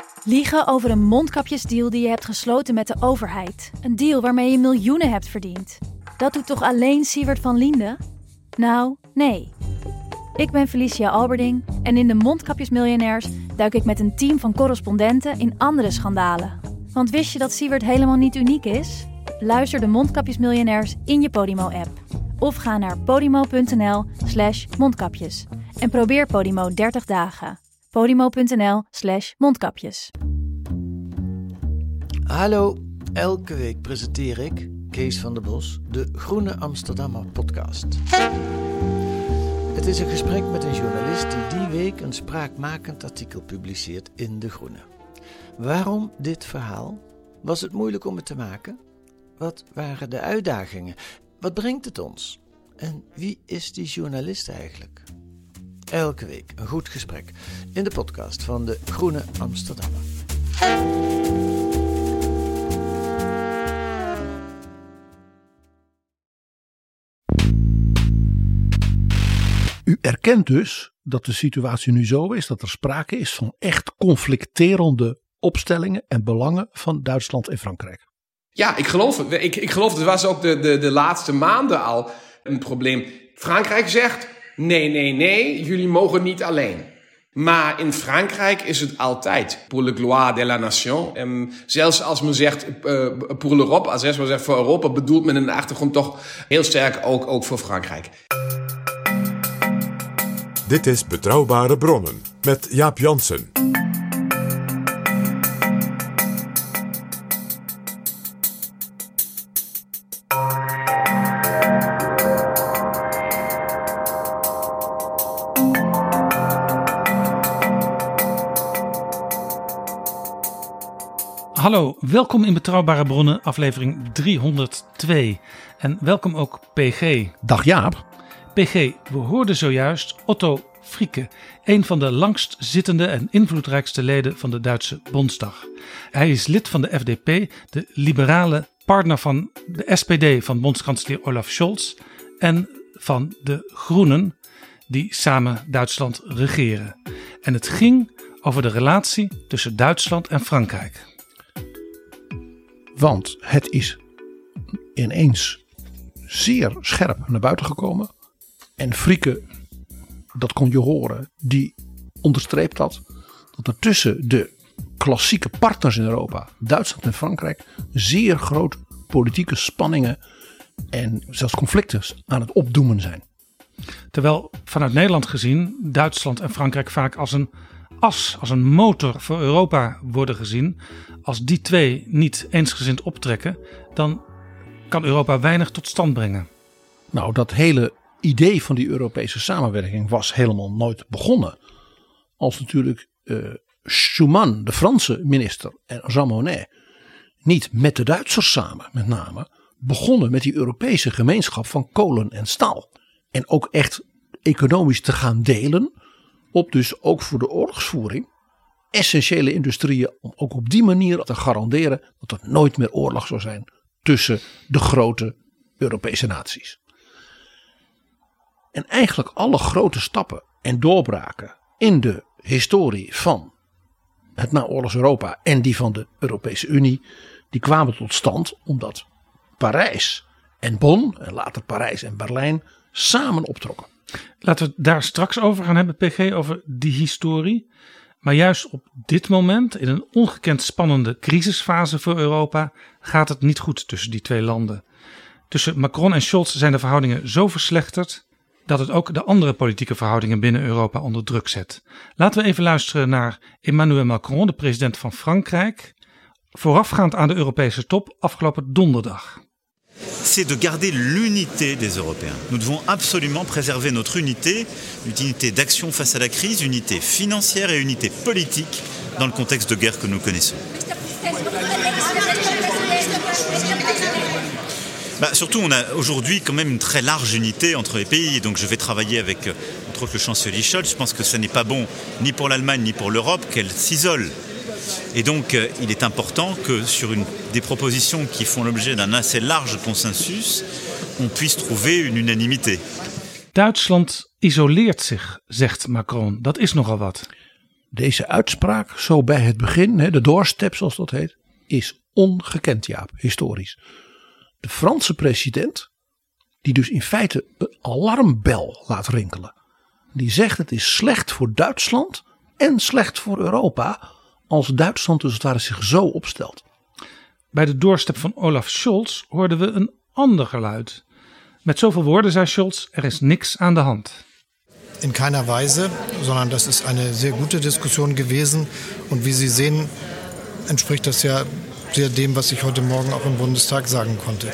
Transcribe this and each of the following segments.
Liegen over een mondkapjesdeal die je hebt gesloten met de overheid. Een deal waarmee je miljoenen hebt verdiend. Dat doet toch alleen Siewert van Liende? Nou, nee. Ik ben Felicia Alberding en in de Mondkapjesmiljonairs duik ik met een team van correspondenten in andere schandalen. Want wist je dat Siewert helemaal niet uniek is? Luister de Mondkapjesmiljonairs in je Podimo-app. Of ga naar podimo.nl/mondkapjes. En probeer Podimo 30 dagen. Podimo.nl/mondkapjes. Hallo, elke week presenteer ik, Kees van der Bos, de Groene Amsterdammer podcast. Het is een gesprek met een journalist die week een spraakmakend artikel publiceert in De Groene. Waarom dit verhaal? Was het moeilijk om het te maken? Wat waren de uitdagingen? Wat brengt het ons? En wie is die journalist eigenlijk? Elke week een goed gesprek in de podcast van de Groene Amsterdammer. U erkent dus dat de situatie nu zo is dat er sprake is van echt conflicterende opstellingen en belangen van Duitsland en Frankrijk. Ja, ik geloof het. Ik geloof het. Het was ook de laatste maanden al een probleem. Frankrijk zegt, nee, jullie mogen niet alleen. Maar in Frankrijk is het altijd pour le gloire de la nation. Zelfs als men zegt pour l'Europe, als men zegt voor Europa, bedoelt men in de achtergrond toch heel sterk ook voor Frankrijk. Dit is Betrouwbare Bronnen met Jaap Jansen. Hallo, welkom in Betrouwbare Bronnen, aflevering 302. En welkom ook PG. Dag Jaap. PG, we hoorden zojuist Otto Frieke, een van de langstzittende en invloedrijkste leden van de Duitse Bondsdag. Hij is lid van de FDP, de liberale partner van de SPD van bondskanselier Olaf Scholz en van de Groenen, die samen Duitsland regeren. En het ging over de relatie tussen Duitsland en Frankrijk. Want het is ineens zeer scherp naar buiten gekomen. En Frieke, dat kon je horen, die onderstreept dat er tussen de klassieke partners in Europa, Duitsland en Frankrijk, zeer grote politieke spanningen en zelfs conflicten aan het opdoemen zijn. Terwijl vanuit Nederland gezien Duitsland en Frankrijk vaak als een as, als een motor voor Europa worden gezien. Als die twee niet eensgezind optrekken, dan kan Europa weinig tot stand brengen. Nou, dat hele idee van die Europese samenwerking was helemaal nooit begonnen. Als natuurlijk Schuman, de Franse minister, en Jean Monnet niet met de Duitsers samen met name begonnen met die Europese gemeenschap van kolen en staal. En ook echt economisch te gaan delen op dus ook voor de oorlogsvoering essentiële industrieën, om ook op die manier te garanderen dat er nooit meer oorlog zou zijn tussen de grote Europese naties. En eigenlijk alle grote stappen en doorbraken in de historie van het naoorlogs Europa en die van de Europese Unie, die kwamen tot stand omdat Parijs en Bonn en later Parijs en Berlijn samen optrokken. Laten we het daar straks over gaan hebben, PG, over die historie. Maar juist op dit moment, in een ongekend spannende crisisfase voor Europa, gaat het niet goed tussen die twee landen. Tussen Macron en Scholz zijn de verhoudingen zo verslechterd dat het ook de andere politieke verhoudingen binnen Europa onder druk zet. Laten we even luisteren naar Emmanuel Macron, de president van Frankrijk, voorafgaand aan de Europese top afgelopen donderdag. C'est de garder l'unité des Européens. Nous devons absolument préserver notre unité d'action face à la crise, unité financière et unité politique dans le contexte de guerre que nous connaissons. Surtout, on a aujourd'hui quand même une très large unité entre les pays. Et donc je vais travailler avec, entre autres, le chancelier Scholz. Je pense que ce n'est pas bon ni pour l'Allemagne ni pour l'Europe qu'elle s'isole. Et donc il est important que sur des propositions qui font l'objet d'un assez large consensus, on puisse trouver une unanimité. Duitsland isoleert zich, zegt Macron. Dat is nogal wat. Deze uitspraak, zo bij het begin, de doorstep zoals dat heet, is ongekend, Jaap, historisch. De Franse president, die dus in feite een alarmbel laat rinkelen. Die zegt het is slecht voor Duitsland en slecht voor Europa als Duitsland dus het ware zich zo opstelt. Bij de doorstep van Olaf Scholz hoorden we een ander geluid. Met zoveel woorden zei Scholz, er is niks aan de hand. In keiner Weise, sondern das ist eine sehr gute Diskussion gewesen. Und wie Sie sehen, entspricht das ja sehr dem, was ich heute Morgen auch im Bundestag sagen konnte.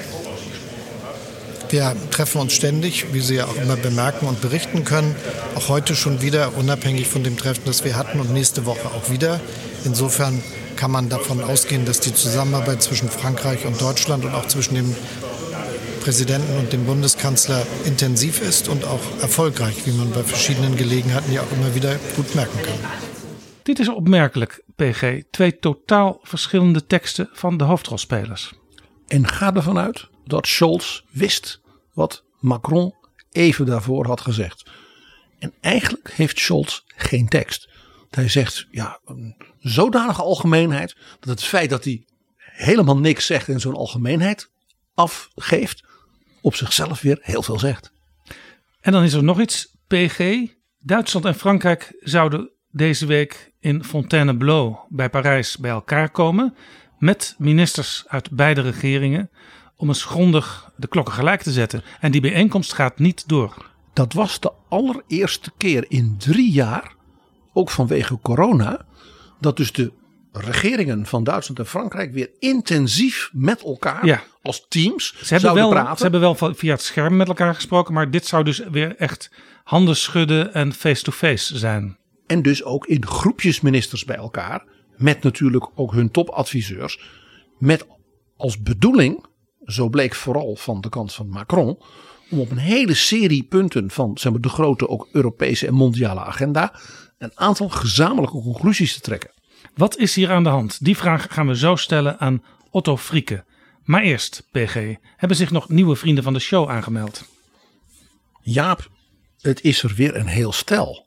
Wir treffen uns ständig, wie Sie ja auch immer bemerken und berichten können. Auch heute schon wieder, unabhängig von dem Treffen, das wir hatten, und nächste Woche auch wieder. Insofern kann man davon ausgehen, dass die Zusammenarbeit zwischen Frankreich und Deutschland und auch zwischen dem Präsidenten und dem Bundeskanzler intensiv ist und auch erfolgreich, wie man bei verschiedenen Gelegenheiten ja auch immer wieder gut merken kann. Dit is opmerkelijk, PG. 2 totaal verschillende teksten van de hoofdrolspelers. En ga ervan uit dat Scholz wist wat Macron even daarvoor had gezegd. En eigenlijk heeft Scholz geen tekst. Hij zegt een zodanige algemeenheid dat het feit dat hij helemaal niks zegt en zo'n algemeenheid afgeeft op zichzelf weer heel veel zegt. En dan is er nog iets, PG. Duitsland en Frankrijk zouden deze week in Fontainebleau bij Parijs bij elkaar komen met ministers uit beide regeringen om eens grondig de klokken gelijk te zetten. En die bijeenkomst gaat niet door. Dat was de allereerste keer in 3 jaar, ook vanwege corona, dat dus de regeringen van Duitsland en Frankrijk weer intensief met elkaar als teams zouden praten. Ze hebben wel via het scherm met elkaar gesproken, maar dit zou dus weer echt handen schudden en face-to-face zijn. En dus ook in groepjes ministers bij elkaar, met natuurlijk ook hun topadviseurs, met als bedoeling, zo bleek vooral van de kant van Macron, om op een hele serie punten van de grote ook Europese en mondiale agenda een aantal gezamenlijke conclusies te trekken. Wat is hier aan de hand? Die vraag gaan we zo stellen aan Otto Frieke. Maar eerst, PG, hebben zich nog nieuwe vrienden van de show aangemeld? Jaap, het is er weer een heel stel.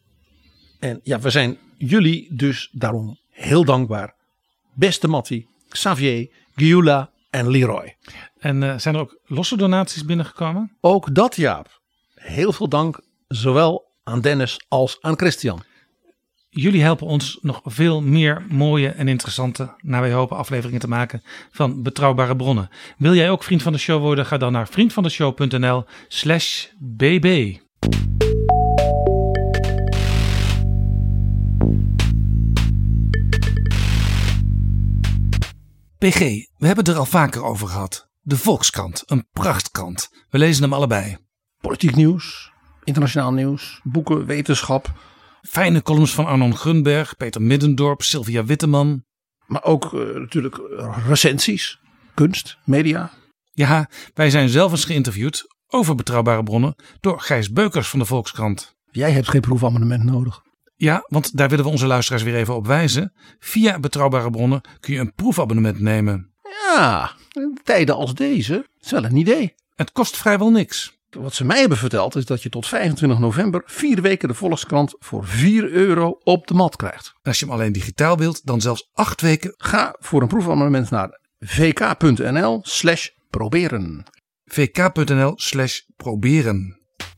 En we zijn jullie dus daarom heel dankbaar. Beste Matti, Xavier, Gyula en Leroy. En zijn er ook losse donaties binnengekomen? Ook dat, Jaap. Heel veel dank, zowel aan Dennis als aan Christian. Jullie helpen ons nog veel meer mooie en interessante, naar wij hopen, afleveringen te maken van Betrouwbare Bronnen. Wil jij ook vriend van de show worden? Ga dan naar vriendvandeshow.nl/bb. PG, we hebben het er al vaker over gehad. De Volkskrant, een prachtkrant. We lezen hem allebei. Politiek nieuws, internationaal nieuws, boeken, wetenschap. Fijne columns van Arnon Grunberg, Peter Middendorp, Sylvia Witteman. Maar ook natuurlijk recensies, kunst, media. Ja, wij zijn zelf eens geïnterviewd over Betrouwbare Bronnen door Gijs Beukers van de Volkskrant. Jij hebt geen proefabonnement nodig. Ja, want daar willen we onze luisteraars weer even op wijzen. Via Betrouwbare Bronnen kun je een proefabonnement nemen. Ja, in tijden als deze is wel een idee. Het kost vrijwel niks. Wat ze mij hebben verteld is dat je tot 25 november 4 weken de Volkskrant voor €4 op de mat krijgt. En als je hem alleen digitaal wilt, dan zelfs 8 weken. Ga voor een proefabonnement naar vk.nl/proberen. vk.nl/proberen.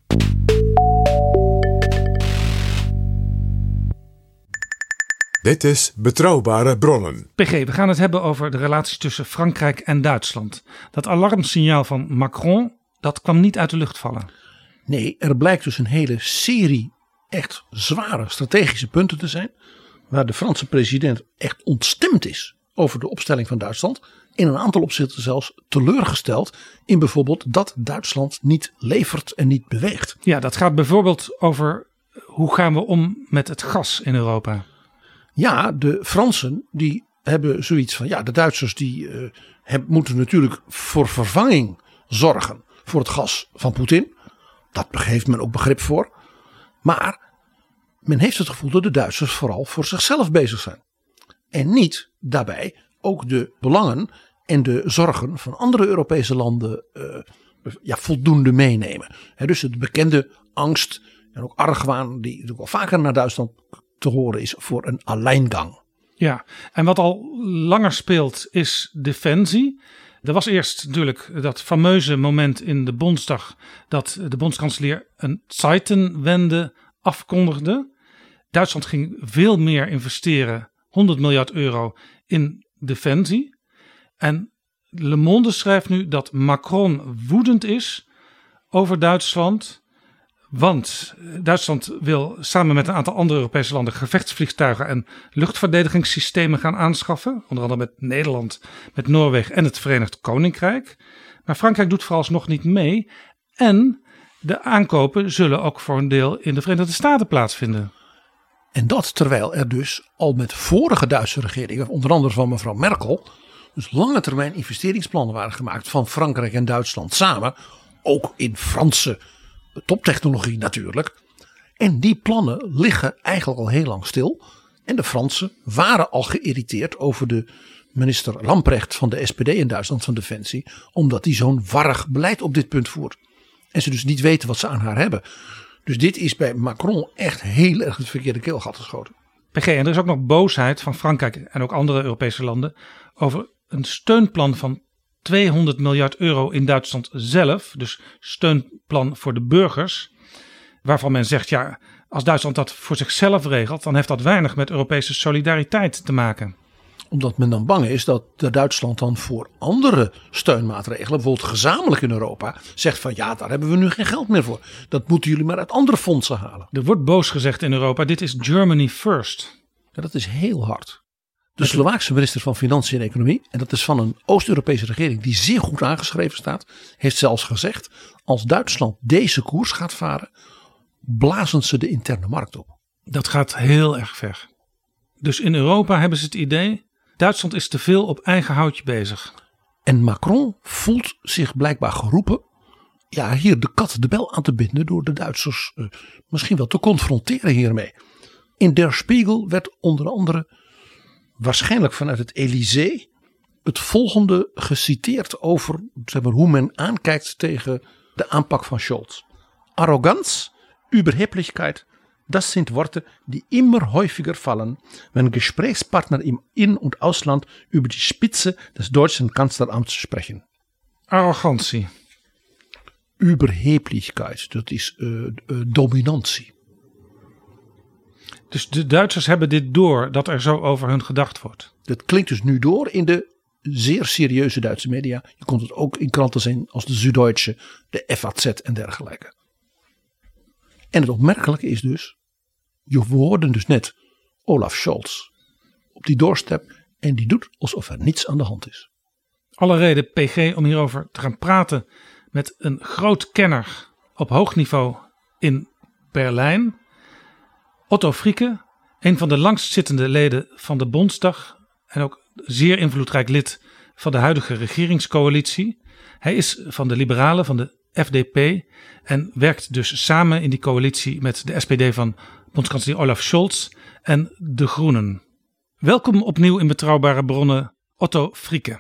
Dit is Betrouwbare Bronnen. PG, we gaan het hebben over de relatie tussen Frankrijk en Duitsland. Dat alarmsignaal van Macron, dat kwam niet uit de lucht vallen. Nee, er blijkt dus een hele serie echt zware strategische punten te zijn. Waar de Franse president echt ontstemd is over de opstelling van Duitsland. In een aantal opzichten zelfs teleurgesteld in bijvoorbeeld dat Duitsland niet levert en niet beweegt. Ja, dat gaat bijvoorbeeld over hoe gaan we om met het gas in Europa. Ja, de Fransen die hebben zoiets van de Duitsers die moeten natuurlijk voor vervanging zorgen voor het gas van Poetin. Dat heeft men ook begrip voor. Maar men heeft het gevoel dat de Duitsers vooral voor zichzelf bezig zijn. En niet daarbij ook de belangen en de zorgen van andere Europese landen voldoende meenemen. Dus de bekende angst en ook argwaan die natuurlijk al vaker naar Duitsland te horen is voor een alleingang. Ja, en wat al langer speelt is defensie. Er was eerst natuurlijk dat fameuze moment in de Bondsdag dat de bondskanselier een Zeitenwende afkondigde. Duitsland ging veel meer investeren, 100 miljard euro in defensie. En Le Monde schrijft nu dat Macron woedend is over Duitsland. Want Duitsland wil samen met een aantal andere Europese landen gevechtsvliegtuigen en luchtverdedigingssystemen gaan aanschaffen. Onder andere met Nederland, met Noorwegen en het Verenigd Koninkrijk. Maar Frankrijk doet vooralsnog niet mee. En de aankopen zullen ook voor een deel in de Verenigde Staten plaatsvinden. En dat terwijl er dus al met vorige Duitse regeringen, onder andere van mevrouw Merkel, dus lange termijn investeringsplannen waren gemaakt van Frankrijk en Duitsland samen. Ook in Franse toptechnologie natuurlijk. En die plannen liggen eigenlijk al heel lang stil. En de Fransen waren al geïrriteerd over de minister Lamprecht van de SPD in Duitsland van Defensie. Omdat die zo'n warrig beleid op dit punt voert. En ze dus niet weten wat ze aan haar hebben. Dus dit is bij Macron echt heel erg het verkeerde keelgat geschoten. PG, en er is ook nog boosheid van Frankrijk en ook andere Europese landen over een steunplan van 200 miljard euro in Duitsland zelf. Dus steunplan voor de burgers. Waarvan men zegt, ja, als Duitsland dat voor zichzelf regelt, dan heeft dat weinig met Europese solidariteit te maken. Omdat men dan bang is dat Duitsland dan voor andere steunmaatregelen, bijvoorbeeld gezamenlijk in Europa, zegt van ja, daar hebben we nu geen geld meer voor. Dat moeten jullie maar uit andere fondsen halen. Er wordt boos gezegd in Europa, dit is Germany first. Ja, dat is heel hard. De Slovaakse minister van Financiën en Economie, en dat is van een Oost-Europese regering die zeer goed aangeschreven staat, heeft zelfs gezegd, als Duitsland deze koers gaat varen, blazen ze de interne markt op. Dat gaat heel erg ver. Dus in Europa hebben ze het idee, Duitsland is te veel op eigen houtje bezig. En Macron voelt zich blijkbaar geroepen, ja, hier de kat de bel aan te binden door de Duitsers misschien wel te confronteren hiermee. In Der Spiegel werd onder andere, waarschijnlijk vanuit het Elysée, het volgende geciteerd over zeg maar, hoe men aankijkt tegen de aanpak van Scholz. Arroganz, Überheblichkeit, das sind Worte, die immer häufiger fallen, wenn Gesprächspartner im In- und Ausland über die Spitze des deutschen Kanzleramts sprechen. Arrogantie. Überheblichkeit, dat is dominantie. Dus de Duitsers hebben dit door, dat er zo over hun gedacht wordt. Dat klinkt dus nu door in de zeer serieuze Duitse media. Je komt het ook in kranten zien als de Süddeutsche, de FAZ en dergelijke. En het opmerkelijke is dus, we hoorden dus net Olaf Scholz op die doorstep en die doet alsof er niets aan de hand is. Alle reden, PG, om hierover te gaan praten met een groot kenner op hoog niveau in Berlijn. Otto Frieke, een van de langstzittende leden van de Bondsdag en ook zeer invloedrijk lid van de huidige regeringscoalitie. Hij is van de Liberalen, van de FDP en werkt dus samen in die coalitie met de SPD van bondskanselier Olaf Scholz en de Groenen. Welkom opnieuw in Betrouwbare Bronnen, Otto Frieke.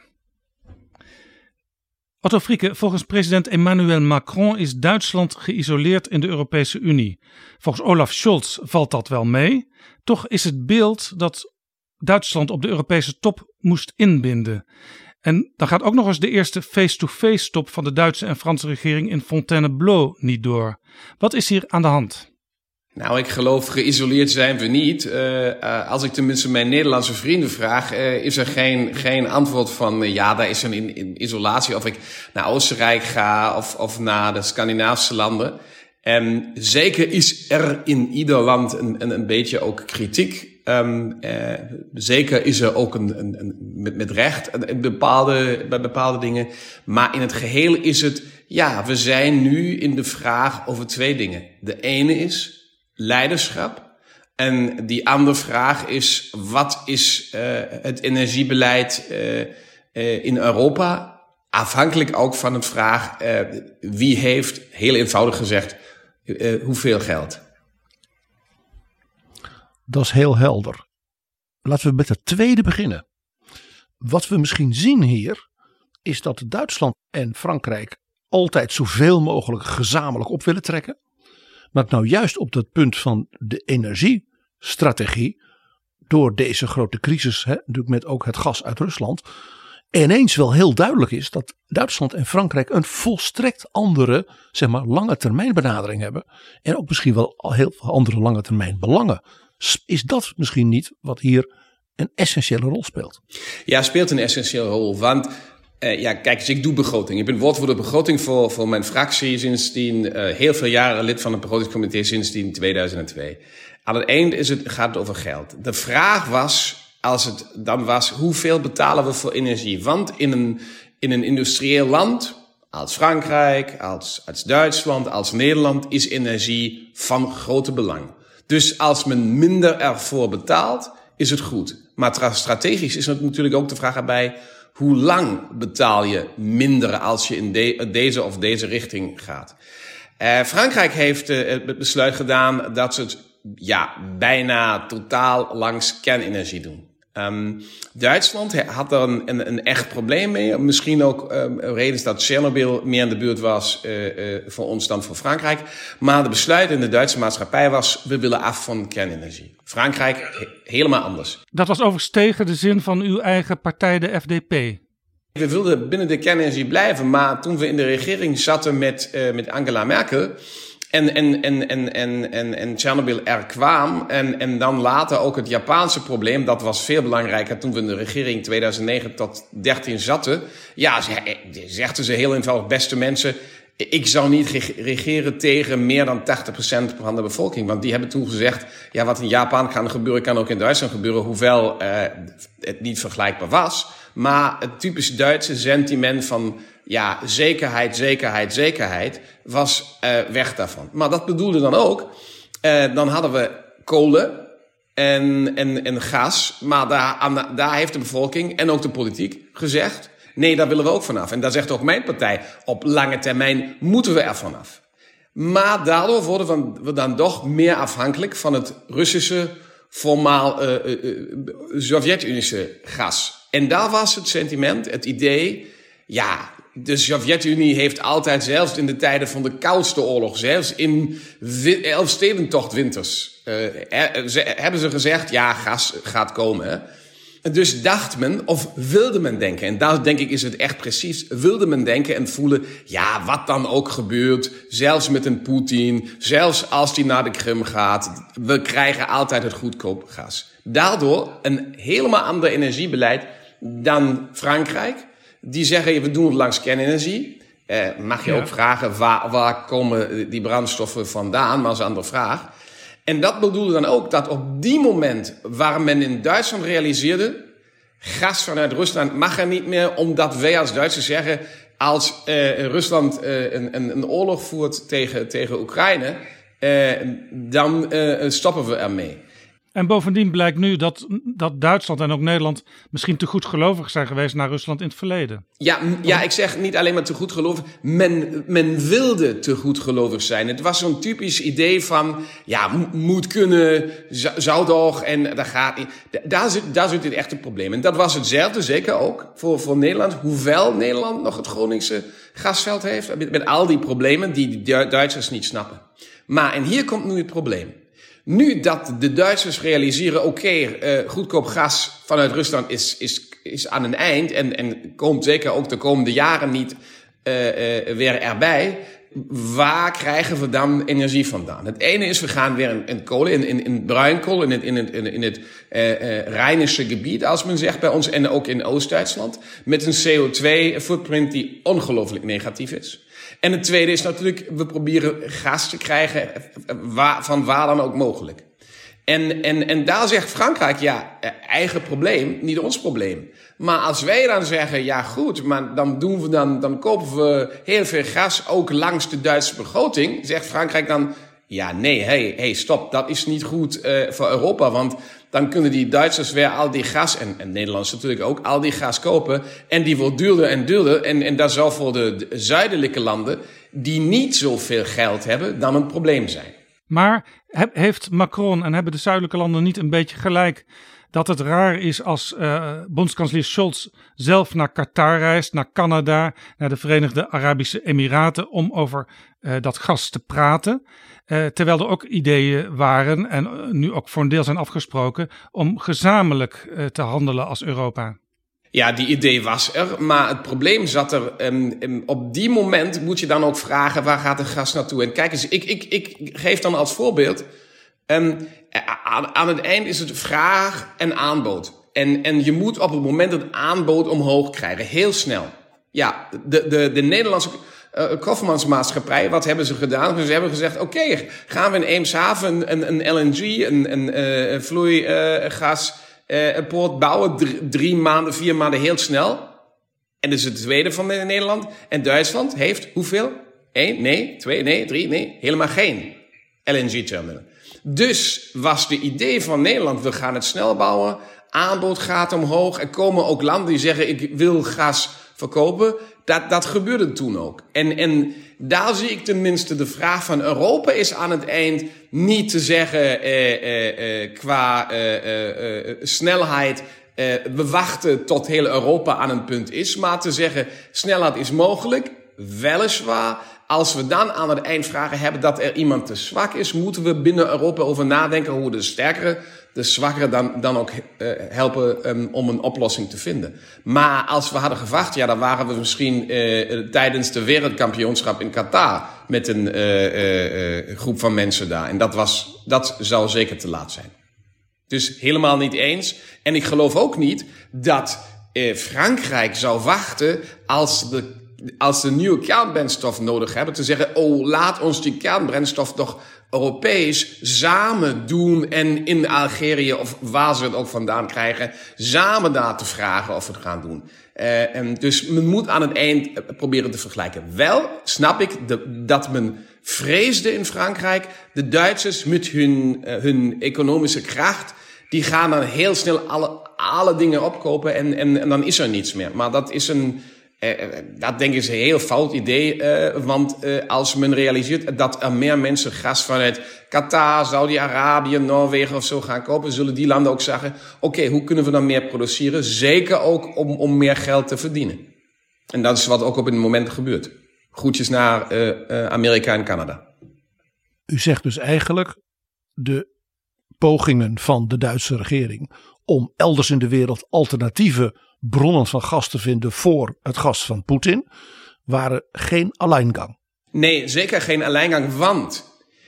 Otto Frieke, volgens president Emmanuel Macron is Duitsland geïsoleerd in de Europese Unie. Volgens Olaf Scholz valt dat wel mee. Toch is het beeld dat Duitsland op de Europese top moest inbinden. En dan gaat ook nog eens de eerste face-to-face top van de Duitse en Franse regering in Fontainebleau niet door. Wat is hier aan de hand? Nou, ik geloof geïsoleerd zijn we niet. Als ik tenminste mijn Nederlandse vrienden vraag, is er geen antwoord van ja, daar is een isolatie. Of ik naar Oostenrijk ga of naar de Scandinavische landen. En zeker is er in ieder land een beetje ook kritiek. Zeker is er ook met recht bij bepaalde dingen. Maar in het geheel is het, ja, we zijn nu in de vraag over twee dingen. De ene is leiderschap. En die andere vraag is, wat is het energiebeleid in Europa? Afhankelijk ook van de vraag, wie heeft, heel eenvoudig gezegd, hoeveel geld? Dat is heel helder. Laten we met het tweede beginnen. Wat we misschien zien hier, is dat Duitsland en Frankrijk altijd zoveel mogelijk gezamenlijk op willen trekken. Maar nou juist op dat punt van de energie strategie door deze grote crisis, natuurlijk met ook het gas uit Rusland, ineens wel heel duidelijk is dat Duitsland en Frankrijk een volstrekt andere, zeg maar, lange termijn benadering hebben. En ook misschien wel heel veel andere lange termijn belangen. Is dat misschien niet wat hier een essentiële rol speelt? Ja, speelt een essentiële rol. Want kijk eens, ik doe begroting. Ik ben woordvoerder begroting voor mijn fractie sindsdien heel veel jaren lid van het begrotingscomité sindsdien 2002. Aan het eind gaat het over geld. De vraag was, als het dan was, hoeveel betalen we voor energie? Want in een industrieel land als Frankrijk, als Duitsland, als Nederland is energie van grote belang. Dus als men minder ervoor betaalt, is het goed. Maar strategisch is het natuurlijk ook de vraag erbij, hoe lang betaal je minder als je in deze of deze richting gaat? Frankrijk heeft het besluit gedaan dat ze het bijna totaal langs kernenergie doen. Duitsland had er een echt probleem mee. Misschien ook redens dat Tsjernobyl meer in de buurt was voor ons dan voor Frankrijk. Maar de besluit in de Duitse maatschappij was, we willen af van kernenergie. Frankrijk helemaal anders. Dat was overigens tegen de zin van uw eigen partij, de FDP. We wilden binnen de kernenergie blijven, maar toen we in de regering zaten met Angela Merkel en Tsjernobyl er kwam en dan later ook het Japanse probleem, dat was veel belangrijker toen we in de regering 2009 tot 2013 zaten. Ja, zegden ze heel eenvoudig, beste mensen, ik zou niet regeren tegen meer dan 80% van de bevolking. Want die hebben toen gezegd, ja, wat in Japan kan gebeuren, kan ook in Duitsland gebeuren, hoewel het niet vergelijkbaar was. Maar het typisch Duitse sentiment van zekerheid was weg daarvan. Maar dat bedoelde dan ook, dan hadden we kolen en gas. Maar daar heeft de bevolking en ook de politiek gezegd, nee, daar willen we ook vanaf. En daar zegt ook mijn partij, op lange termijn moeten we er vanaf. Maar daardoor worden we dan toch meer afhankelijk van het Russische, voormaal Sovjet-Unische gas. En daar was het sentiment, het idee, de Sovjet-Unie heeft altijd, zelfs in de tijden van de Koudste Oorlog, zelfs in Elfstedentochtwinters, hebben ze gezegd, ja, gas gaat komen. Hè? Dus dacht men, of wilde men denken, en daar denk ik is het echt precies, wilde men denken en voelen, ja, wat dan ook gebeurt, zelfs met een Poetin, zelfs als die naar de Krim gaat, we krijgen altijd het goedkoop gas. Daardoor een helemaal ander energiebeleid dan Frankrijk. Die zeggen, we doen het langs kernenergie. Mag je ook vragen, waar komen die brandstoffen vandaan? Maar dat is een andere vraag. En dat bedoelde dan ook dat op die moment waar men in Duitsland realiseerde, gas vanuit Rusland mag er niet meer, omdat wij als Duitsers zeggen, als Rusland een oorlog voert tegen Oekraïne, dan stoppen we ermee. En bovendien blijkt nu dat Duitsland en ook Nederland misschien te goed gelovig zijn geweest naar Rusland in het verleden. Ja, ik zeg niet alleen maar te goed gelovig. Men wilde te goed gelovig zijn. Het was zo'n typisch idee van, moet kunnen, zou toch, en dat gaat niet. Daar zit het echte probleem. En dat was hetzelfde, zeker ook voor Nederland. Hoewel Nederland nog het Groningse gasveld heeft. Met al die problemen die de Duitsers niet snappen. Maar, en hier komt nu het probleem. Nu dat de Duitsers realiseren, goedkoop gas vanuit Rusland is aan een eind en komt zeker ook de komende jaren niet weer erbij. Waar krijgen we dan energie vandaan? Het ene is, we gaan weer in kolen, in bruinkool, in het Rijnische gebied, als men zegt bij ons, en ook in Oost-Duitsland, met een CO2-footprint die ongelooflijk negatief is. En het tweede is natuurlijk, we proberen gas te krijgen van waar dan ook mogelijk. En daar zegt Frankrijk, eigen probleem, niet ons probleem. Maar als wij dan zeggen, goed, maar dan kopen we heel veel gas ook langs de Duitse begroting, zegt Frankrijk dan, nee, stop, dat is niet goed voor Europa, want dan kunnen die Duitsers weer al die gas, en Nederlanders natuurlijk ook, al die gas kopen. En die wordt duurder en duurder. En dat zal voor de zuidelijke landen, die niet zoveel geld hebben, dan een probleem zijn. Maar heeft Macron en hebben de zuidelijke landen niet een beetje gelijk dat het raar is als bondskanselier Scholz zelf naar Qatar reist, naar Canada, naar de Verenigde Arabische Emiraten om over dat gas te praten. Terwijl er ook ideeën waren en nu ook voor een deel zijn afgesproken om gezamenlijk te handelen als Europa. Ja, die idee was er, maar het probleem zat er. Op die moment moet je dan ook vragen, waar gaat het gas naartoe? En kijk eens, ik geef dan als voorbeeld. Aan het eind is het vraag en aanbod. En je moet op het moment het aanbod omhoog krijgen, heel snel. Ja, de Nederlandse koffermansmaatschappij, wat hebben ze gedaan? Ze hebben gezegd, oké, gaan we in Eemshaven een LNG, een vloeigas poort bouwen, 3 maanden, 4 maanden heel snel. En dat is het tweede van Nederland. En Duitsland heeft hoeveel? 1, nee, 2, nee, 3, nee, helemaal geen LNG-terminal. Dus was de idee van Nederland, we gaan het snel bouwen, aanbod gaat omhoog, er komen ook landen die zeggen, ik wil gas verkopen. Dat gebeurde toen ook. En daar zie ik tenminste de vraag van Europa is aan het eind niet te zeggen qua snelheid, we wachten tot heel Europa aan een punt is, maar te zeggen snelheid is mogelijk, weliswaar. Als we dan aan het eind vragen hebben dat er iemand te zwak is, moeten we binnen Europa over nadenken hoe de sterkere, de zwakkere dan ook helpen om een oplossing te vinden. Maar als we hadden gewacht, ja, dan waren we misschien tijdens de wereldkampioenschap in Qatar met een groep van mensen daar. En dat zou zeker te laat zijn. Dus helemaal niet eens. En ik geloof ook niet dat Frankrijk zou wachten als de nieuwe kernbrandstof nodig hebben, te zeggen, oh, laat ons die kernbrandstof toch Europees samen doen en in Algerië of waar ze het ook vandaan krijgen, samen daar te vragen of we het gaan doen. Dus men moet aan het eind proberen te vergelijken. Wel snap ik dat men vreesde in Frankrijk, de Duitsers met hun economische kracht, die gaan dan heel snel alle dingen opkopen en dan is er niets meer. Maar dat is dat denk ik is een heel fout idee, want als men realiseert dat er meer mensen gas vanuit Qatar, Saudi-Arabië, Noorwegen of zo gaan kopen, zullen die landen ook zeggen, oké, hoe kunnen we dan meer produceren? Zeker ook om meer geld te verdienen. En dat is wat ook op het moment gebeurt. Groetjes naar Amerika en Canada. U zegt dus eigenlijk de pogingen van de Duitse regering om elders in de wereld alternatieve bronnen van gas te vinden voor het gas van Poetin waren geen alleingang. Nee, zeker geen alleingang, want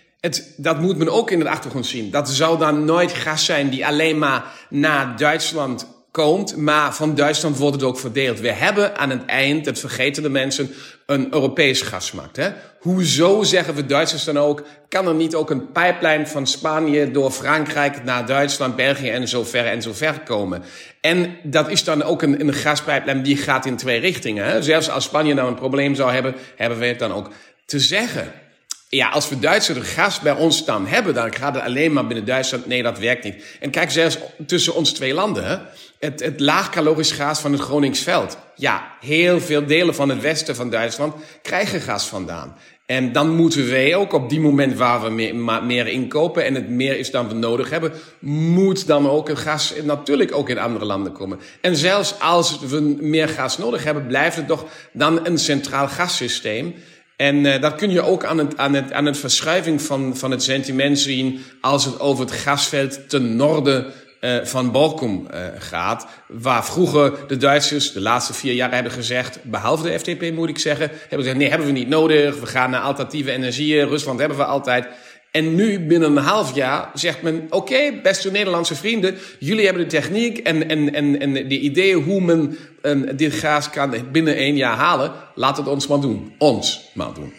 dat moet men ook in de achtergrond zien. Dat zou dan nooit gas zijn die alleen maar naar Duitsland komt, maar van Duitsland wordt het ook verdeeld. We hebben aan het eind, dat vergeten de mensen, een Europees gasmarkt. Hè? Hoezo, zeggen we Duitsers dan ook, kan er niet ook een pipeline van Spanje door Frankrijk naar Duitsland, België en zo ver komen? En dat is dan ook een gaspipeline die gaat in 2 richtingen. Hè? Zelfs als Spanje dan een probleem zou hebben, hebben we het dan ook te zeggen. Ja, als we Duitsers gas bij ons dan hebben, dan gaat het alleen maar binnen Duitsland. Nee, dat werkt niet. En kijk, zelfs tussen ons 2 landen, hè? Het laagcalorisch gas van het Groningsveld. Ja, heel veel delen van het westen van Duitsland krijgen gas vandaan. En dan moeten wij ook op die moment waar we meer inkopen en het meer is dan we nodig hebben, moet dan ook het gas natuurlijk ook in andere landen komen. En zelfs als we meer gas nodig hebben, blijft het toch dan een centraal gassysteem. En dat kun je ook aan het verschuiving van het sentiment zien als het over het gasveld ten noorden van Borkum gaat. Waar vroeger de Duitsers de laatste 4 jaar hebben gezegd, behalve de FDP moet ik zeggen, hebben gezegd, nee, hebben we niet nodig. We gaan naar alternatieve energieën. Rusland hebben we altijd. En nu, binnen een half jaar, zegt men, oké, beste Nederlandse vrienden, jullie hebben de techniek en de ideeën hoe men dit gas kan binnen 1 jaar halen. Laat het ons maar doen. Ons maar doen.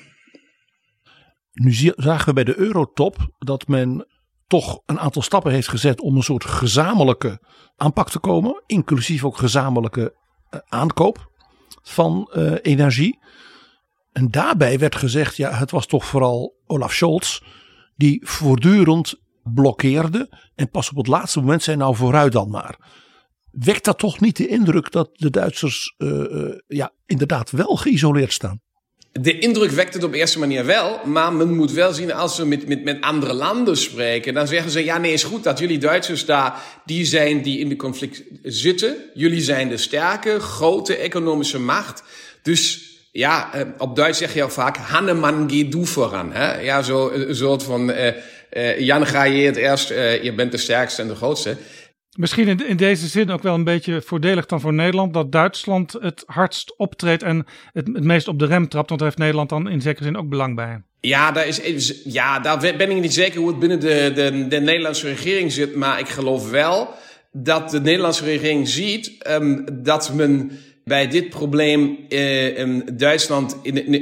Nu zagen we bij de Eurotop dat men toch een aantal stappen heeft gezet om een soort gezamenlijke aanpak te komen. Inclusief ook gezamenlijke aankoop van energie. En daarbij werd gezegd, ja, het was toch vooral Olaf Scholz die voortdurend blokkeerde. En pas op het laatste moment zei, nou vooruit dan maar. Wekt dat toch niet de indruk dat de Duitsers inderdaad wel geïsoleerd staan? De indruk wekt het op eerste manier wel, maar men moet wel zien als we met andere landen spreken, dan zeggen ze, ja nee, is goed dat jullie Duitsers daar, die zijn die in de conflict zitten. Jullie zijn de sterke, grote economische macht. Dus ja, op Duits zeg je ook vaak, Hanneman, geh du voran. Hè? Ja, zo een soort van, Jan, ga je het eerst, je bent de sterkste en de grootste. Misschien in deze zin ook wel een beetje voordelig dan voor Nederland, dat Duitsland het hardst optreedt en het meest op de rem trapt, want daar heeft Nederland dan in zekere zin ook belang bij. Ja, daar ben ik niet zeker hoe het binnen de Nederlandse regering zit, maar ik geloof wel dat de Nederlandse regering ziet dat men bij dit probleem Duitsland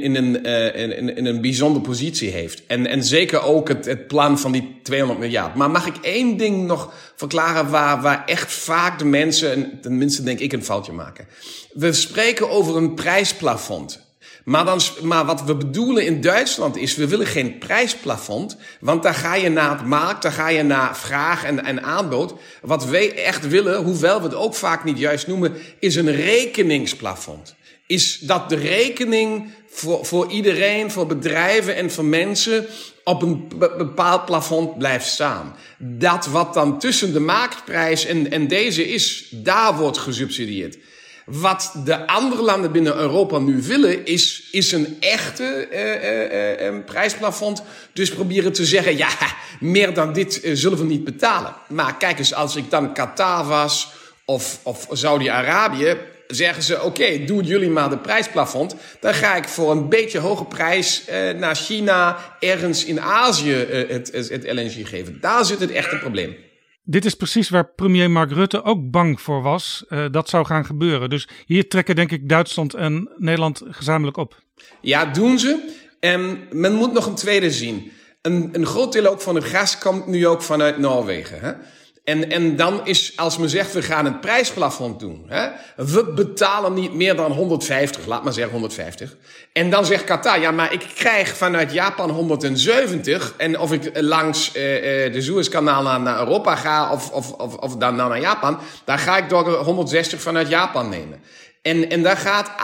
in een bijzondere positie heeft. En zeker ook het plan van die 200 miljard. Maar mag ik één ding nog verklaren waar echt vaak de mensen, en tenminste denk ik, een foutje maken. We spreken over een prijsplafond. Maar wat we bedoelen in Duitsland is, we willen geen prijsplafond, want daar ga je naar het markt, daar ga je naar vraag en aanbod. Wat wij echt willen, hoewel we het ook vaak niet juist noemen, is een rekeningsplafond. Is dat de rekening voor iedereen, voor bedrijven en voor mensen op een bepaald plafond blijft staan. Dat wat dan tussen de marktprijs en deze is, daar wordt gesubsidieerd. Wat de andere landen binnen Europa nu willen, is een echte prijsplafond. Dus proberen te zeggen, ja, meer dan dit zullen we niet betalen. Maar kijk eens, als ik dan Qatar was of Saudi-Arabië, zeggen ze, oké, doen jullie maar de prijsplafond. Dan ga ik voor een beetje hoge prijs naar China, ergens in Azië het LNG geven. Daar zit het echte probleem. Dit is precies waar premier Mark Rutte ook bang voor was. Dat zou gaan gebeuren. Dus hier trekken denk ik Duitsland en Nederland gezamenlijk op. Ja, doen ze. Men moet nog een tweede zien. Een groot deel ook van het gas komt nu ook vanuit Noorwegen. Hè? En dan is, als men zegt, we gaan een prijsplafond doen. Hè? We betalen niet meer dan 150, laat maar zeggen 150. En dan zegt Qatar, ja, maar ik krijg vanuit Japan 170. En of ik langs de Suezkanaal naar Europa ga of dan naar Japan, dan ga ik door 160 vanuit Japan nemen. En daar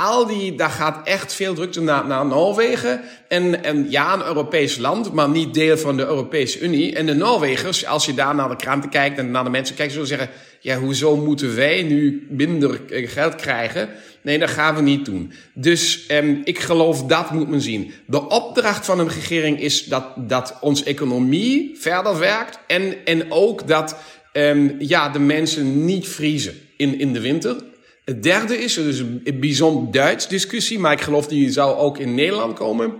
gaat echt veel drukte naar Noorwegen. En ja, een Europees land, maar niet deel van de Europese Unie. En de Noorwegers, als je daar naar de kranten kijkt en naar de mensen kijkt, zullen zeggen, ja, hoezo moeten wij nu minder geld krijgen? Nee, dat gaan we niet doen. Dus ik geloof, dat moet men zien. De opdracht van een regering is dat onze economie verder werkt. En ook dat de mensen niet vriezen in de winter. Het derde is, er is een bijzonder Duits discussie, maar ik geloof die zou ook in Nederland komen.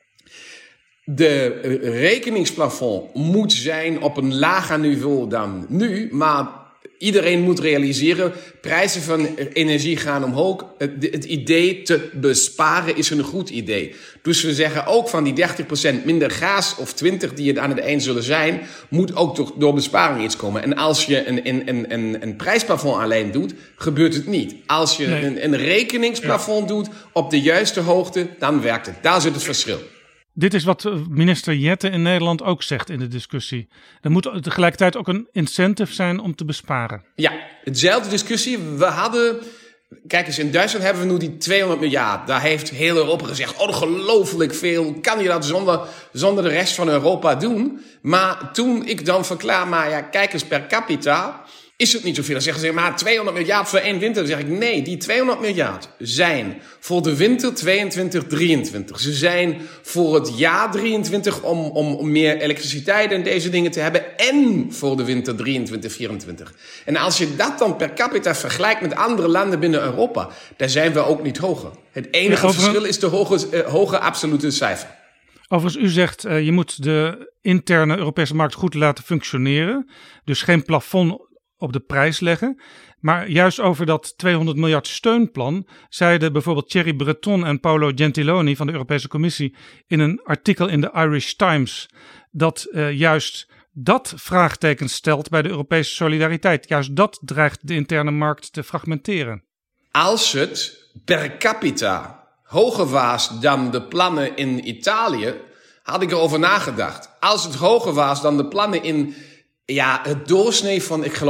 De rekeningsplafond moet zijn op een lager niveau dan nu, maar iedereen moet realiseren, prijzen van energie gaan omhoog. Het idee te besparen is een goed idee. Dus we zeggen ook van die 30% minder gas of 20% die het aan het eind zullen zijn, moet ook door besparing iets komen. En als je een prijsplafond alleen doet, gebeurt het niet. Als je een rekeningsplafond doet op de juiste hoogte, dan werkt het. Daar zit het verschil. Dit is wat minister Jette in Nederland ook zegt in de discussie. Er moet tegelijkertijd ook een incentive zijn om te besparen. Ja, hetzelfde discussie. We hadden, kijk eens, in Duitsland hebben we nu die 200 miljard. Daar heeft heel Europa gezegd, ongelooflijk veel. Kan je dat zonder de rest van Europa doen? Maar toen ik dan verklaar, maar ja, kijk eens per capita, is het niet zoveel. Dan zeggen ze, maar 200 miljard voor één winter. Dan zeg ik, nee, die 200 miljard zijn voor de winter 22-23. Ze zijn voor het jaar 23 om meer elektriciteit en deze dingen te hebben. En voor de winter 23-24. En als je dat dan per capita vergelijkt met andere landen binnen Europa, dan zijn we ook niet hoger. Het enige verschil is de hoge absolute cijfer. Overigens, u zegt, je moet de interne Europese markt goed laten functioneren. Dus geen plafond op de prijs leggen. Maar juist over dat 200 miljard steunplan zeiden bijvoorbeeld Thierry Breton en Paolo Gentiloni van de Europese Commissie in een artikel in de Irish Times dat juist dat vraagtekens stelt bij de Europese solidariteit. Juist dat dreigt de interne markt te fragmenteren. Als het per capita hoger was dan de plannen in Italië, had ik erover nagedacht. Als het hoger was dan de plannen in het doorsnee van, ik geloof,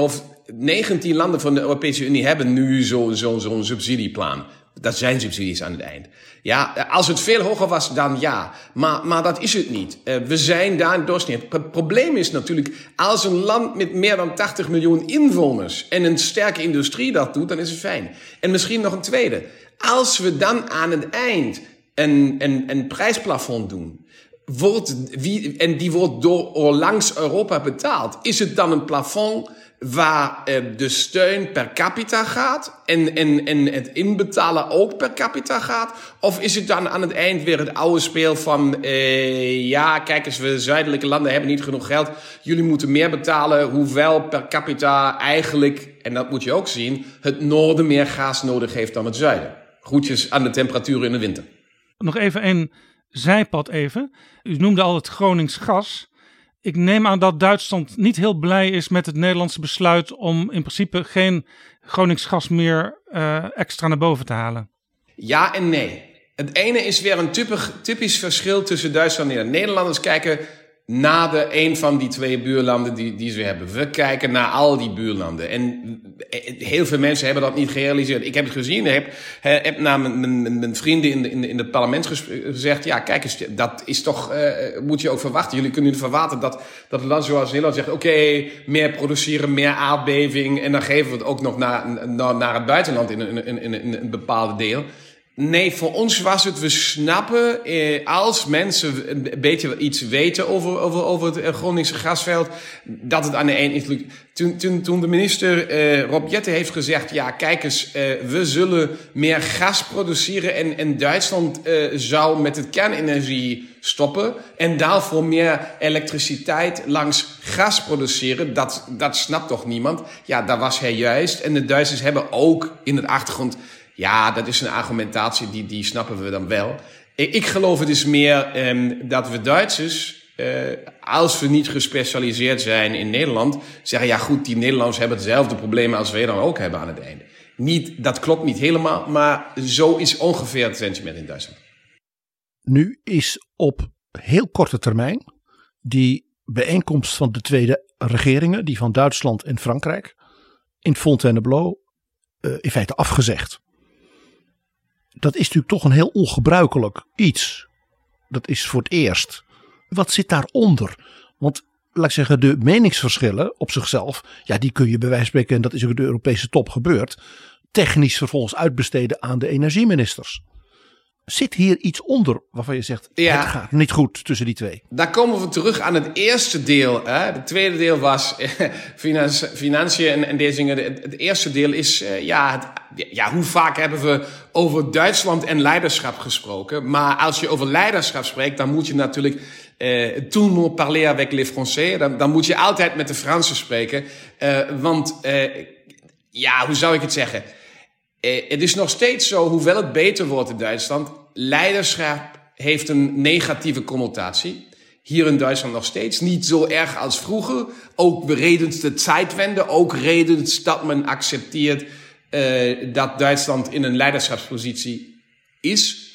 19 landen van de Europese Unie hebben nu zo'n subsidieplan. Dat zijn subsidies aan het eind. Ja, als het veel hoger was, dan ja. Maar dat is het niet. We zijn daar in doorsnee. Het probleem is natuurlijk, als een land met meer dan 80 miljoen inwoners en een sterke industrie dat doet, dan is het fijn. En misschien nog een tweede. Als we dan aan het eind een prijsplafond doen, die wordt door langs Europa betaald, is het dan een plafond waar de steun per capita gaat en het inbetalen ook per capita gaat? Of is het dan aan het eind weer het oude speel van ja, kijk eens, we zuidelijke landen hebben niet genoeg geld, jullie moeten meer betalen, hoewel per capita eigenlijk, en dat moet je ook zien, het noorden meer gas nodig heeft dan het zuiden. Groetjes aan de temperaturen in de winter. Nog even een zijpad even. U noemde al het Gronings gas. Ik neem aan dat Duitsland niet heel blij is met het Nederlandse besluit om in principe geen Gronings gas meer extra naar boven te halen. Ja en nee. Het ene is weer een typisch verschil tussen Duitsland en Nederland. Nederlanders kijken naar een van die twee buurlanden die ze hebben. We kijken naar al die buurlanden. En heel veel mensen hebben dat niet gerealiseerd. Ik heb het gezien. Ik heb naar mijn vrienden in het parlement gezegd, ja, kijk eens, dat is toch, moet je ook verwachten. Jullie kunnen niet verwachten dat een land zoals Nederland zegt, oké, meer produceren, meer aardbeving, en dan geven we het ook nog naar het buitenland in een bepaalde deel. Nee, voor ons was het, we snappen, als mensen een beetje iets weten over het Groningse gasveld, dat het aan de ene niet lukt. Toen de minister Rob Jetten heeft gezegd, ja, kijk eens, we zullen meer gas produceren en Duitsland zou met het kernenergie stoppen en daarvoor meer elektriciteit langs gas produceren, dat snapt toch niemand? Ja, daar was hij juist. En de Duitsers hebben ook in het achtergrond, ja, dat is een argumentatie, die snappen we dan wel. Ik geloof het is meer dat we Duitsers, als we niet gespecialiseerd zijn in Nederland, zeggen, ja goed, die Nederlanders hebben hetzelfde problemen als wij dan ook hebben aan het einde. Dat klopt niet helemaal, maar zo is ongeveer het sentiment in Duitsland. Nu is op heel korte termijn die bijeenkomst van de tweede regeringen, die van Duitsland en Frankrijk, in Fontainebleau in feite afgezegd. Dat is natuurlijk toch een heel ongebruikelijk iets. Dat is voor het eerst. Wat zit daaronder? Want laat ik zeggen, de meningsverschillen op zichzelf, ja, die kun je bij wijze van spreken, en dat is ook de Europese top gebeurd, technisch vervolgens uitbesteden aan de energieministers. Zit hier iets onder waarvan je zegt, ja, het gaat niet goed tussen die twee? Daar komen we terug aan het eerste deel. Het tweede deel was financiën en deze dingen. Het eerste deel is, hoe vaak hebben we over Duitsland en leiderschap gesproken? Maar als je over leiderschap spreekt, dan moet je natuurlijk tout le monde parler avec les Français. Dan moet je altijd met de Fransen spreken. Want hoe zou ik het zeggen? Het is nog steeds zo, hoewel het beter wordt in Duitsland, leiderschap heeft een negatieve connotatie. Hier in Duitsland nog steeds. Niet zo erg als vroeger. Ook redens de Zeitwende. Ook redens dat men accepteert dat Duitsland in een leiderschapspositie is.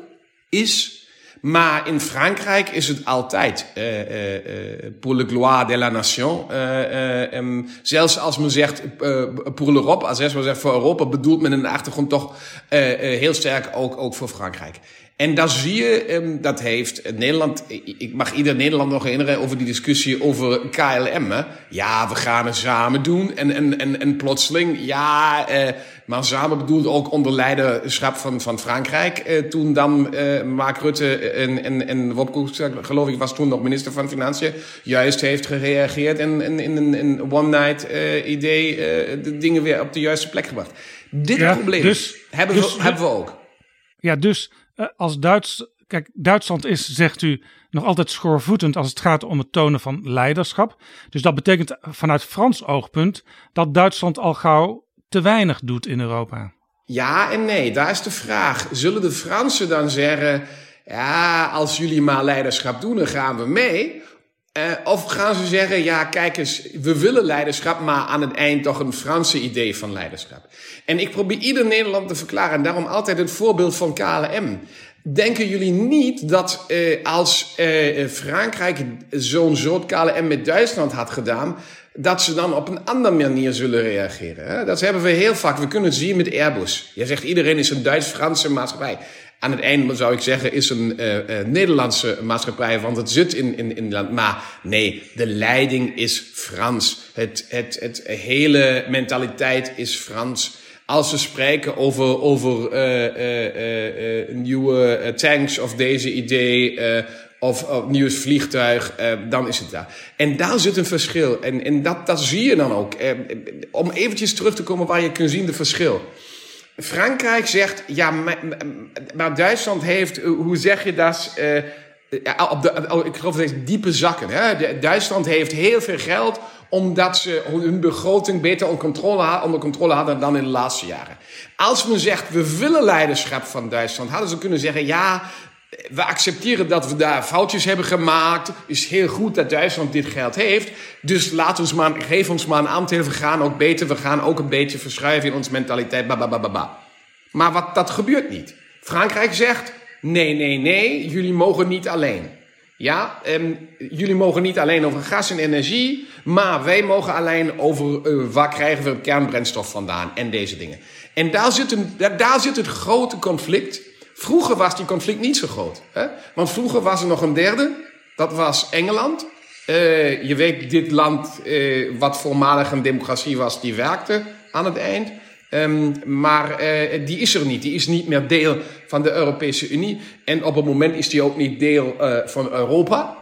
Maar in Frankrijk is het altijd pour le gloire de la nation. Zelfs als men zegt pour l'Europe, als men zegt voor Europa, bedoelt men in de achtergrond toch heel sterk ook voor Frankrijk. En daar zie je, dat heeft Nederland, ik mag ieder Nederland nog herinneren over die discussie over KLM. Hè? Ja, we gaan het samen doen. En plotseling, maar samen bedoeld ook onder leiderschap van Frankrijk. Toen dan Mark Rutte en Rob Koek, geloof ik, was toen nog minister van Financiën, juist heeft gereageerd en in een one-night idee de dingen weer op de juiste plek gebracht. Dit probleem hebben we ook. Ja, dus als Duitsland is, zegt u, nog altijd schoorvoetend als het gaat om het tonen van leiderschap. Dus dat betekent vanuit Frans oogpunt dat Duitsland al gauw te weinig doet in Europa. Ja en nee, daar is de vraag. Zullen de Fransen dan zeggen, ja, als jullie maar leiderschap doen, dan gaan we mee? Of gaan ze zeggen, ja, kijk eens, we willen leiderschap, maar aan het eind toch een Franse idee van leiderschap. En ik probeer ieder Nederland te verklaren, en daarom altijd het voorbeeld van KLM. Denken jullie niet dat als Frankrijk zo'n soort KLM met Duitsland had gedaan, dat ze dan op een andere manier zullen reageren. Hè? Dat hebben we heel vaak. We kunnen het zien met Airbus. Je zegt iedereen is een Duits-Franse maatschappij. Aan het einde zou ik zeggen is een Nederlandse maatschappij, want het zit in land. Maar nee, de leiding is Frans. Het hele mentaliteit is Frans. Als we spreken over nieuwe tanks of deze idee of nieuw vliegtuig, dan is het daar. En daar zit een verschil. En dat zie je dan ook. Om eventjes terug te komen waar je kunt zien de verschil. Frankrijk zegt, ja, maar Duitsland heeft, hoe zeg je dat? Ik geloof dat het diepe zakken. Hè? Duitsland heeft heel veel geld omdat ze hun begroting beter onder controle hadden dan in de laatste jaren. Als men zegt, we willen leiderschap van Duitsland, hadden ze kunnen zeggen, ja, we accepteren dat we daar foutjes hebben gemaakt. Het is heel goed dat Duitsland dit geld heeft. Dus geef ons maar een aandeel. We gaan ook een beetje verschuiven in onze mentaliteit. Maar dat gebeurt niet. Frankrijk zegt, nee, jullie mogen niet alleen. Ja, jullie mogen niet alleen over gas en energie, maar wij mogen alleen over waar krijgen we kernbrandstof vandaan en deze dingen. En daar zit het grote conflict. Vroeger was die conflict niet zo groot. Hè? Want vroeger was er nog een derde. Dat was Engeland. Je weet, dit land wat voormalig een democratie was, die werkte aan het eind. Maar die is er niet. Die is niet meer deel van de Europese Unie. En op het moment is die ook niet deel van Europa.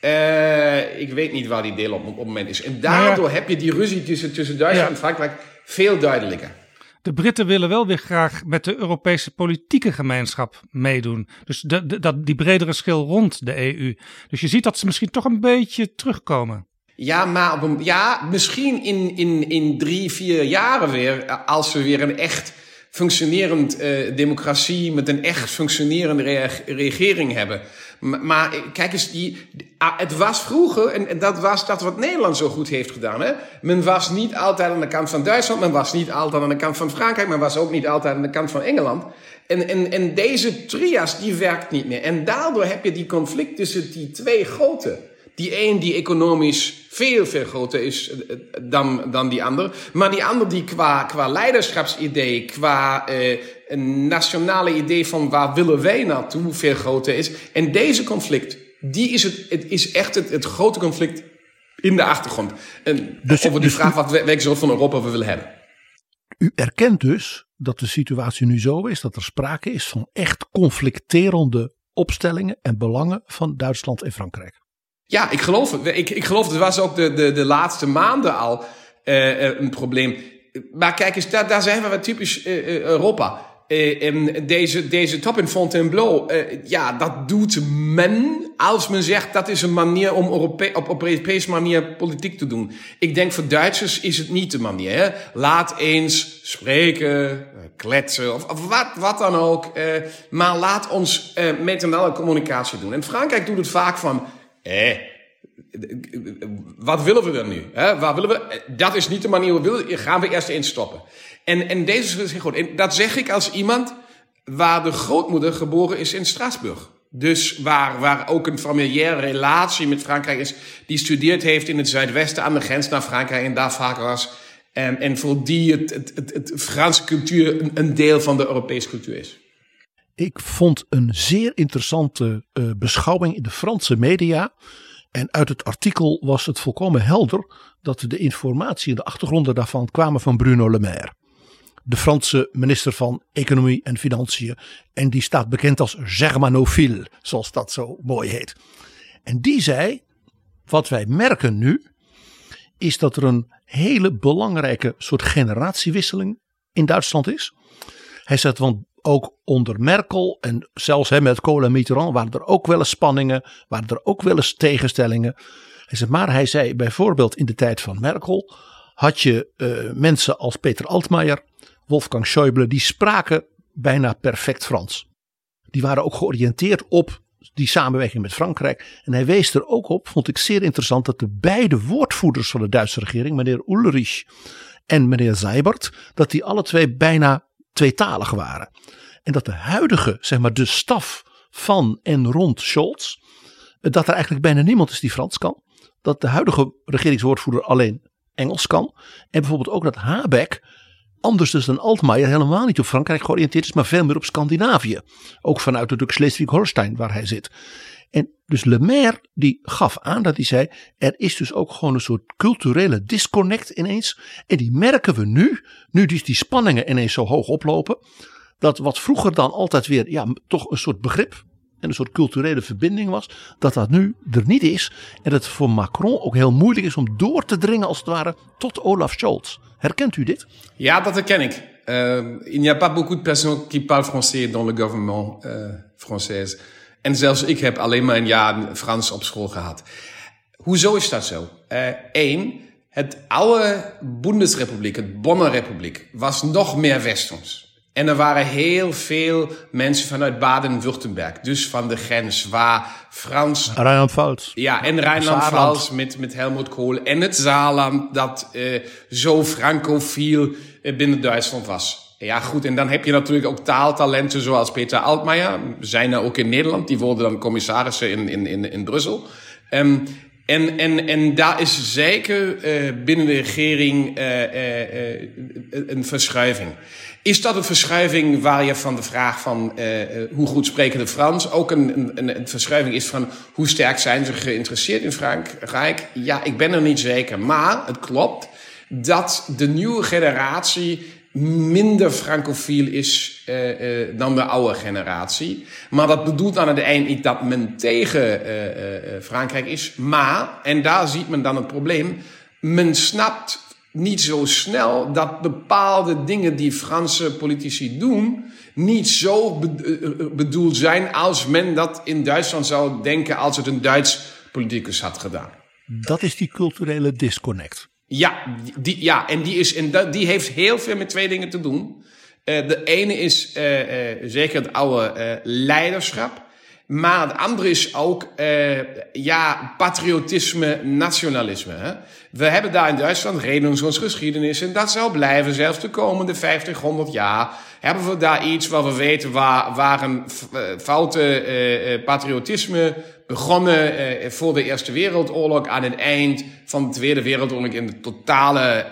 Ik weet niet waar die deel op het moment is. En daardoor heb je die ruzie tussen Duitsland en Frankrijk veel duidelijker. De Britten willen wel weer graag met de Europese politieke gemeenschap meedoen. Dus die bredere schil rond de EU. Dus je ziet dat ze misschien toch een beetje terugkomen. Ja, maar misschien in 3-4 jaren weer, als we weer een echt functionerend democratie met een echt functionerende regering hebben. Maar kijk eens, het was vroeger, en dat was dat wat Nederland zo goed heeft gedaan. Hè? Men was niet altijd aan de kant van Duitsland, men was niet altijd aan de kant van Frankrijk, men was ook niet altijd aan de kant van Engeland. En deze trias, die werkt niet meer. En daardoor heb je die conflict tussen die twee grote. Die een die economisch veel groter is dan die ander. Maar die ander die qua leiderschapsidee, qua nationale idee van waar willen wij naartoe veel groter is. En deze conflict, het is echt het grote conflict in de achtergrond. Over die vraag welke soort van Europa we willen hebben. U erkent dus dat de situatie nu zo is dat er sprake is van echt conflicterende opstellingen en belangen van Duitsland en Frankrijk. Ja, ik geloof het. Ik geloof het was ook de laatste maanden al een probleem. Maar kijk eens, daar zijn we wat typisch Europa. Deze top in Fontainebleau, dat doet men als men zegt dat is een manier om op Europese manier politiek te doen. Ik denk voor Duitsers is het niet de manier. Hè? Laat eens spreken, kletsen of wat dan ook. Maar laat ons met een andere communicatie doen. En Frankrijk doet het vaak van... wat willen we dan nu? Hè? Waar willen we? Dat is niet de manier. Gaan we eerst instoppen. En deze is goed. En dat zeg ik als iemand waar de grootmoeder geboren is in Straatsburg. Dus waar ook een familiaire relatie met Frankrijk is. Die studeerd heeft in het zuidwesten aan de grens naar Frankrijk en daar vaak was. En voor die het Franse cultuur een deel van de Europese cultuur is. Ik vond een zeer interessante beschouwing in de Franse media. En uit het artikel was het volkomen helder dat de informatie en de achtergronden daarvan kwamen van Bruno Le Maire. De Franse minister van Economie en Financiën. En die staat bekend als germanophile, zoals dat zo mooi heet. En die zei, wat wij merken nu, is dat er een hele belangrijke soort generatiewisseling in Duitsland is. Hij zegt, want ook onder Merkel en zelfs met Kohl en Mitterrand waren er ook wel eens spanningen, waren er ook wel eens tegenstellingen. Hij zei bijvoorbeeld in de tijd van Merkel had je mensen als Peter Altmaier, Wolfgang Schäuble, die spraken bijna perfect Frans. Die waren ook georiënteerd op die samenwerking met Frankrijk. En hij wees er ook op, vond ik zeer interessant, dat de beide woordvoerders van de Duitse regering, meneer Ulrich en meneer Seibert, dat die alle twee bijna tweetalig waren. En dat de huidige, de staf van en rond Scholz, dat er eigenlijk bijna niemand is die Frans kan. Dat de huidige regeringswoordvoerder alleen Engels kan. En bijvoorbeeld ook dat Habeck, anders dus dan Altmaier, helemaal niet op Frankrijk georiënteerd is, maar veel meer op Scandinavië. Ook vanuit natuurlijk Schleswig-Holstein waar hij zit. En dus Le Maire die gaf aan dat hij zei, er is dus ook gewoon een soort culturele disconnect ineens. En die merken we nu dus die spanningen ineens zo hoog oplopen. Dat wat vroeger dan altijd weer toch een soort begrip en een soort culturele verbinding was, dat nu er niet is. En dat het voor Macron ook heel moeilijk is om door te dringen als het ware tot Olaf Scholz. Herkent u dit? Ja, dat herken ik. Il n'y a pas beaucoup de personnes qui parlent français dans le gouvernement français. En zelfs ik heb alleen maar een jaar Frans op school gehad. Hoezo is dat zo? Eén, het oude Bundesrepubliek, het Bonner Republiek, was nog meer westers. En er waren heel veel mensen vanuit Baden-Württemberg. Dus van de grens waar Frans... Rijnland-Pfalz. Ja, en Rijnland-Pfalz met Helmut Kohl. En het Saarland dat zo francofiel binnen Duitsland was. Ja goed, en dan heb je natuurlijk ook taaltalenten zoals Peter Altmaier. Zijn er ook in Nederland. Die worden dan commissarissen in Brussel. En daar is zeker binnen de regering een verschuiving. Is dat een verschuiving waar je van de vraag van hoe goed spreken de Frans ook een verschuiving is van hoe sterk zijn ze geïnteresseerd in Frankrijk? Ja, ik ben er niet zeker. Maar het klopt dat de nieuwe generatie minder francofiel is dan de oude generatie. Maar dat bedoelt aan het eind niet dat men tegen Frankrijk is. Maar, en daar ziet men dan het probleem, men snapt niet zo snel dat bepaalde dingen die Franse politici doen niet zo bedoeld zijn als men dat in Duitsland zou denken als het een Duits politicus had gedaan. Dat is die culturele disconnect. Ja, die heeft heel veel met twee dingen te doen. De ene is zeker het oude leiderschap. Maar het andere is ook patriotisme, nationalisme. Hè? We hebben daar in Duitsland reddingsgeschiedenis en dat zal blijven. Zelfs de komende 50, 100 jaar hebben we daar iets waar we weten waar een foute patriotisme begonnen voor de Eerste Wereldoorlog aan het eind van de Tweede Wereldoorlog in de totale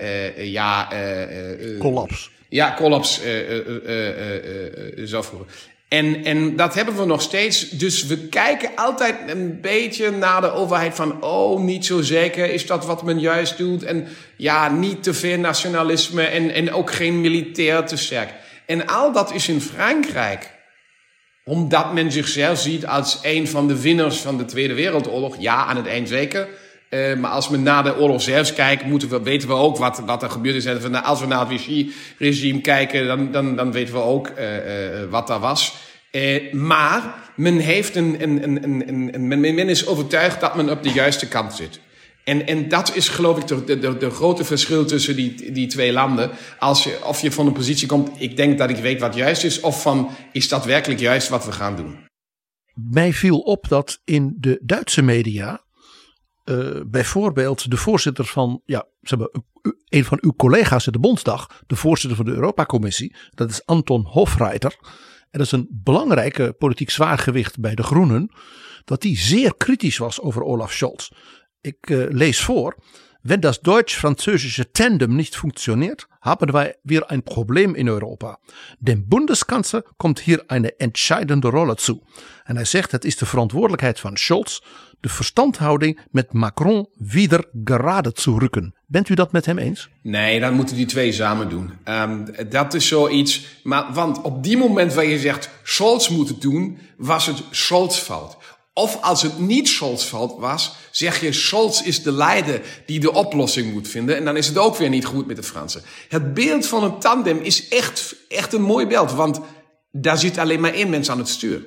collaps. Ja, collaps zou voeren. En dat hebben we nog steeds. Dus we kijken altijd een beetje naar de overheid van niet zo zeker, is dat wat men juist doet? En niet te veel nationalisme en ook geen militair te sterk. En al dat is in Frankrijk, omdat men zichzelf ziet als een van de winnaars van de Tweede Wereldoorlog. Ja, aan het eind zeker. Maar als we naar de oorlog zelfs kijken, weten we ook wat er gebeurd is. Als we naar het Vichy-regime kijken, dan weten we ook wat daar was. Maar men heeft men is overtuigd dat men op de juiste kant zit. En dat is geloof ik de grote verschil tussen die twee landen. Of je van een positie komt, ik denk dat ik weet wat juist is, of van, is dat werkelijk juist wat we gaan doen? Mij viel op dat in de Duitse media bijvoorbeeld de voorzitter van, een van uw collega's in de Bondsdag, de voorzitter van de Europacommissie, dat is Anton Hofreiter. En dat is een belangrijke politiek zwaargewicht bij de Groenen, dat die zeer kritisch was over Olaf Scholz. Ik lees voor. Wenn das deutsch-französische Tandem nicht funktioniert, haben wir ein Problem in Europa. Dem Bundeskanzler komt hier eine entscheidende Rolle zu. En hij zegt, het is de verantwoordelijkheid van Scholz de verstandhouding met Macron wieder gerade zu rücken. Bent u dat met hem eens? Nee, dan moeten die twee samen doen. Dat is zoiets. Want op die moment waar je zegt Scholz moet het doen, was het Scholz fout. Of als het niet Scholz fout was, zeg je Scholz is de leider die de oplossing moet vinden. En dan is het ook weer niet goed met de Fransen. Het beeld van een tandem is echt een mooi beeld. Want daar zit alleen maar één mens aan het stuur.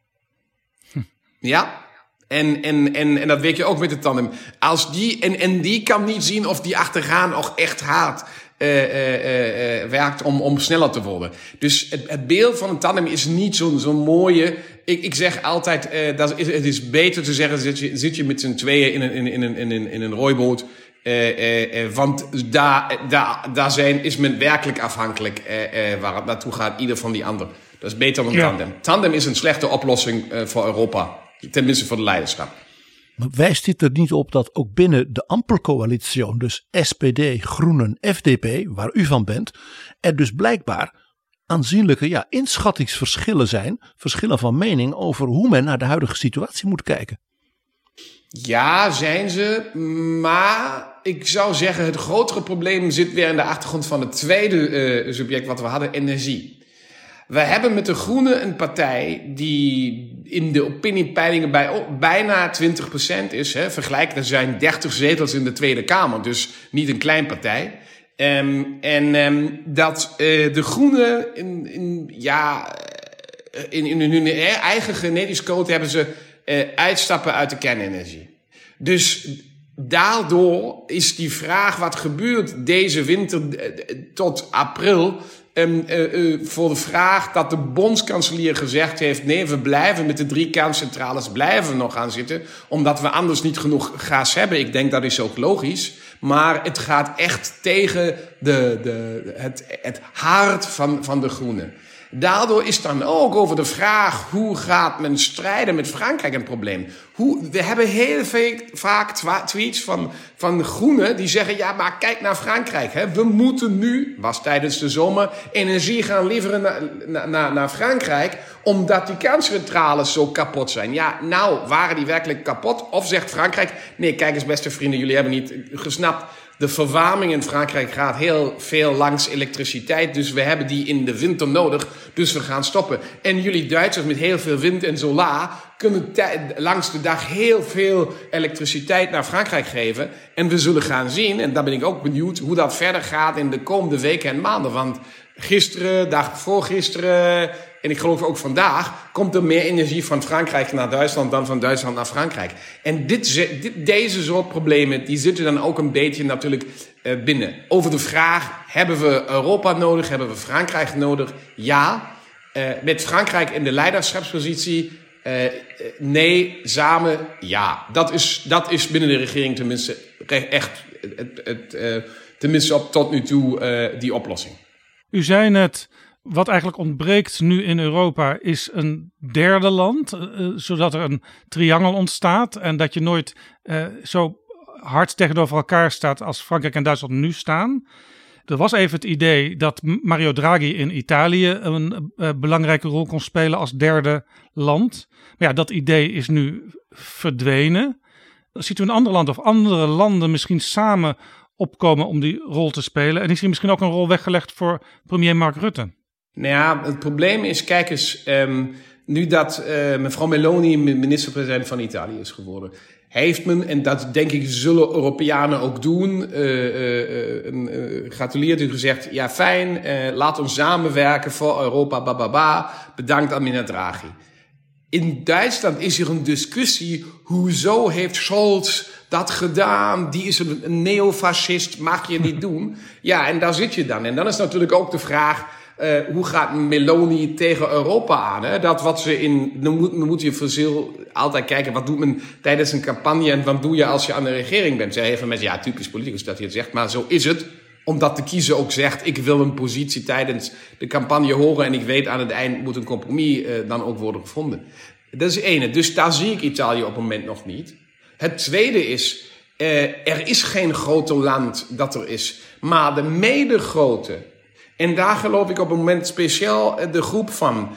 Ja? En dat weet je ook met de tandem. Als die kan niet zien of die achteraan ook echt hard werkt om sneller te worden. Dus het beeld van een tandem is niet zo'n mooie. Ik zeg altijd, het is beter te zeggen, zit je met z'n tweeën in een rooiboot. Want daar is men werkelijk afhankelijk waar het naartoe gaat, ieder van die ander. Dat is beter dan tandem. Tandem is een slechte oplossing voor Europa. Tenminste voor de leiderschap. wijst dit er niet op dat ook binnen de Ampelcoalitie, dus SPD, Groenen, FDP, waar u van bent, er dus blijkbaar aanzienlijke inschattingsverschillen zijn, verschillen van mening over hoe men naar de huidige situatie moet kijken? Ja, zijn ze. Maar ik zou zeggen, het grotere probleem zit weer in de achtergrond van het tweede subject wat we hadden, energie. We hebben met de Groenen een partij die in de opiniepeilingen bij bijna 20% is. Vergelijk, er zijn 30 zetels in de Tweede Kamer, dus niet een klein partij. Dat de Groenen in hun eigen genetische code hebben ze uitstappen uit de kernenergie. Dus daardoor is die vraag wat gebeurt deze winter tot april voor de vraag dat de bondskanselier gezegd heeft, nee, we blijven met de 3 kerncentrales blijven nog aan zitten, omdat we anders niet genoeg gas hebben. Ik denk dat is ook logisch. Maar het gaat echt tegen het hart van de Groenen. Daardoor is dan ook over de vraag, hoe gaat men strijden met Frankrijk een probleem? We hebben heel vaak tweets van de Groenen die zeggen, ja, maar kijk naar Frankrijk. Hè. We moeten nu, was tijdens de zomer, energie gaan leveren naar Frankrijk, omdat die kerncentrales zo kapot zijn. Ja, nou, waren die werkelijk kapot? Of zegt Frankrijk, nee, kijk eens beste vrienden, jullie hebben niet gesnapt. De verwarming in Frankrijk gaat heel veel langs elektriciteit. Dus we hebben die in de winter nodig. Dus we gaan stoppen. En jullie Duitsers met heel veel wind en solar kunnen langs de dag heel veel elektriciteit naar Frankrijk geven. En we zullen gaan zien, en daar ben ik ook benieuwd, hoe dat verder gaat in de komende weken en maanden. Want gisteren, dag voor gisteren, en ik geloof ook vandaag, komt er meer energie van Frankrijk naar Duitsland dan van Duitsland naar Frankrijk. En deze soort problemen, die zitten dan ook een beetje natuurlijk binnen. Over de vraag, hebben we Europa nodig, hebben we Frankrijk nodig? Ja. Met Frankrijk in de leiderschapspositie, nee, samen, ja. Dat is binnen de regering tenminste echt, tenminste tot nu toe, die oplossing. U zei net, wat eigenlijk ontbreekt nu in Europa is een derde land, zodat er een triangel ontstaat en dat je nooit zo hard tegenover elkaar staat als Frankrijk en Duitsland nu staan. Er was even het idee dat Mario Draghi in Italië een belangrijke rol kon spelen als derde land. Maar ja, dat idee is nu verdwenen. Ziet u een ander land of andere landen misschien samen opkomen om die rol te spelen? En is er misschien ook een rol weggelegd voor premier Mark Rutte? Nou ja, het probleem is, kijk eens, nu dat mevrouw Meloni minister-president van Italië is geworden, heeft men, en dat denk ik zullen Europeanen ook doen, gratuleerd u gezegd, ja fijn, laat ons samenwerken voor Europa, bedankt aan meneer Draghi. In Duitsland is er een discussie, hoezo heeft Scholz dat gedaan, die is een neofascist, mag je niet doen. Ja, en daar zit je dan. En dan is natuurlijk ook de vraag, hoe gaat Meloni tegen Europa aan? Hè? Dat wat ze dan moet je voor altijd kijken, wat doet men tijdens een campagne en wat doe je als je aan de regering bent? Zij hebben mensen, ja, typisch politicus dat je het zegt, maar zo is het. Omdat de kiezer ook zegt, ik wil een positie tijdens de campagne horen en ik weet aan het eind moet een compromis dan ook worden gevonden. Dat is het ene. Dus daar zie ik Italië op het moment nog niet. Het tweede is, er is geen grote land dat er is, maar de medegrote. En daar geloof ik op het moment speciaal de groep van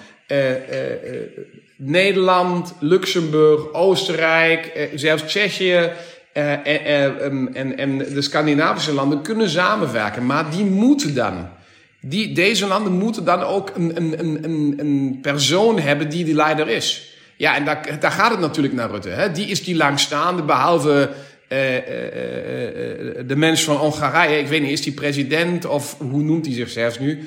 Nederland, Luxemburg, Oostenrijk, zelfs Tsjechië en de Scandinavische landen kunnen samenwerken. Maar die moeten dan. Deze landen moeten dan ook een persoon hebben die leider is. Ja, en daar gaat het natuurlijk naar Rutte. Hè? Die is die langstaande, behalve de mens van Hongarije. Ik weet niet, is die president of hoe noemt hij zichzelf nu?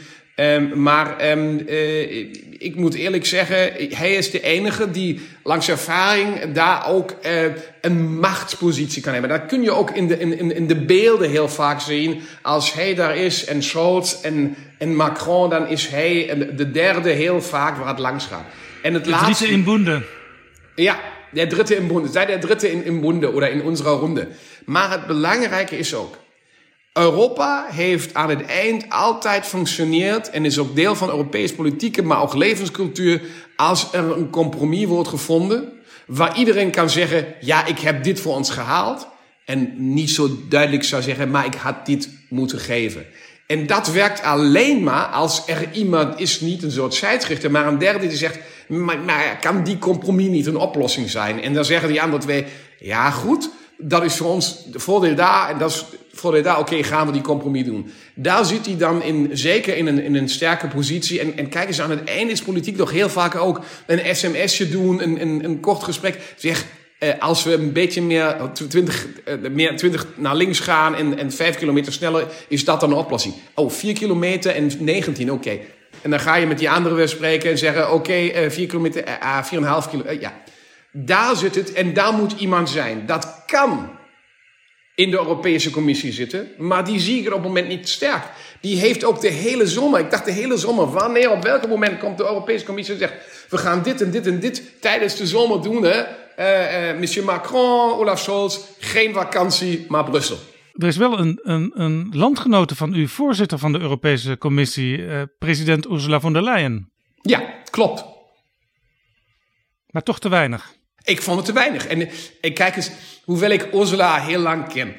Ik moet eerlijk zeggen, hij is de enige die langs ervaring daar ook een machtspositie kan hebben. Dat kun je ook in de beelden heel vaak zien. Als hij daar is en Scholz en Macron, dan is hij de derde heel vaak waar het langs gaat. En het laatste dritte in Bunde. Ja, der dritte im Bunde. Sei der dritte in Bunde oder in unserer Runde. Maar het belangrijke is ook, Europa heeft aan het eind altijd functioneerd en is ook deel van Europese politieke, maar ook levenscultuur, als er een compromis wordt gevonden, Waar iedereen kan zeggen, ja, ik heb dit voor ons gehaald. En niet zo duidelijk zou zeggen, maar ik had dit moeten geven. En dat werkt alleen maar als er iemand is, niet een soort scheidsrechter, maar een derde die zegt, maar kan die compromis niet een oplossing zijn? En dan zeggen die andere twee, ja goed, dat is voor ons de voordeel daar en dat is voordeel daar, oké, gaan we die compromis doen. Daar zit hij dan zeker in een sterke positie. En kijk eens, aan het einde is politiek toch heel vaak ook een sms'je doen, een kort gesprek. Zeg, als we een beetje meer 20 naar links gaan en 5 kilometer sneller, is dat dan een oplossing? 4 kilometer en 19, oké. En dan ga je met die anderen weer spreken en zeggen, oké, 4 kilometer, 4,5 kilometer, ja. Daar zit het en daar moet iemand zijn. Dat kan in de Europese Commissie zitten, maar die zie ik er op het moment niet sterk. Die heeft ook de hele zomer, ik dacht de hele zomer, wanneer, op welk moment komt de Europese Commissie en zegt, we gaan dit en dit en dit tijdens de zomer doen, hè. Monsieur Macron, Olaf Scholz, geen vakantie, maar Brussel. Er is wel een landgenote van u, voorzitter van de Europese Commissie, president Ursula von der Leyen. Ja, klopt. Maar toch te weinig. Ik vond het te weinig. En kijk eens, hoewel ik Ursula heel lang ken.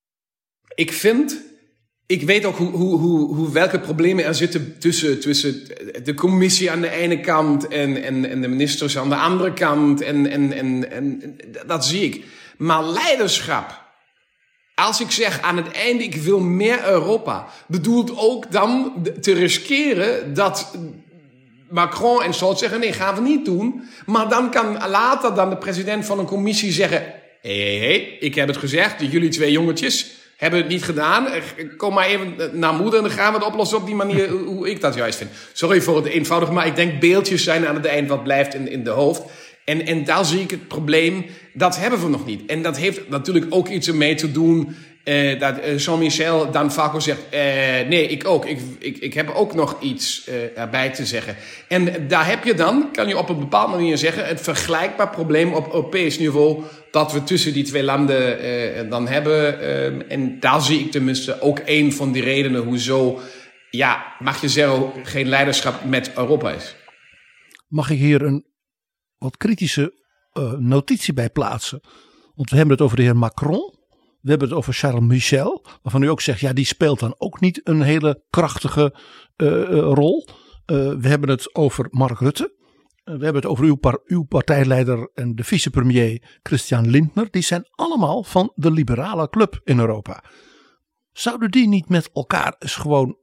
Ik weet ook welke problemen er zitten tussen de commissie aan de ene kant en de ministers aan de andere kant. En dat zie ik. Maar leiderschap, als ik zeg aan het einde ik wil meer Europa, bedoelt ook dan te riskeren dat Macron en Scholz zeggen, nee, gaan we niet doen. Maar dan kan later dan de president van een commissie zeggen, hey, ik heb het gezegd, jullie 2 jongetjes hebben het niet gedaan. Kom maar even naar moeder en dan gaan we het oplossen op die manier hoe ik dat juist vind. Sorry voor het eenvoudig, maar ik denk beeldjes zijn aan het eind wat blijft in de hoofd. En daar zie ik het probleem, dat hebben we nog niet. En dat heeft natuurlijk ook iets ermee te doen dat Jean-Michel dan vaak zegt, nee, ik ook. Ik heb ook nog iets erbij te zeggen. En daar heb je dan, kan je op een bepaalde manier zeggen, het vergelijkbaar probleem op Europees niveau dat we tussen die 2 landen dan hebben. En daar zie ik tenminste ook een van die redenen hoezo, ja, mag je zeggen, geen leiderschap met Europa is. Mag ik hier een wat kritische notitie bij plaatsen? Want we hebben het over de heer Macron. We hebben het over Charles Michel, waarvan u ook zegt, ja, die speelt dan ook niet een hele krachtige rol. We hebben het over Mark Rutte. We hebben het over uw partijleider en de vicepremier Christian Lindner. Die zijn allemaal van de liberale club in Europa. Zouden die niet met elkaar eens gewoon,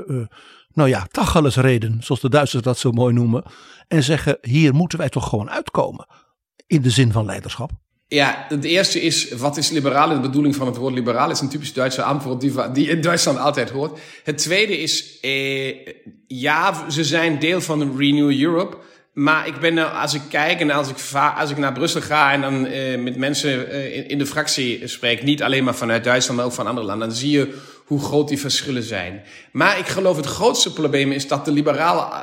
Tacheles reden, zoals de Duitsers dat zo mooi noemen. En zeggen, hier moeten wij toch gewoon uitkomen. In de zin van leiderschap. Ja, het eerste is, wat is liberaal? De bedoeling van het woord liberaal is een typisch Duitse antwoord die in Duitsland altijd hoort. Het tweede is, ja, ze zijn deel van Renew Europe. Maar ik ben als ik kijk en als ik naar Brussel ga en dan met mensen in de fractie spreek, niet alleen maar vanuit Duitsland, maar ook van andere landen, dan zie je hoe groot die verschillen zijn. Maar ik geloof het grootste probleem is dat de liberaal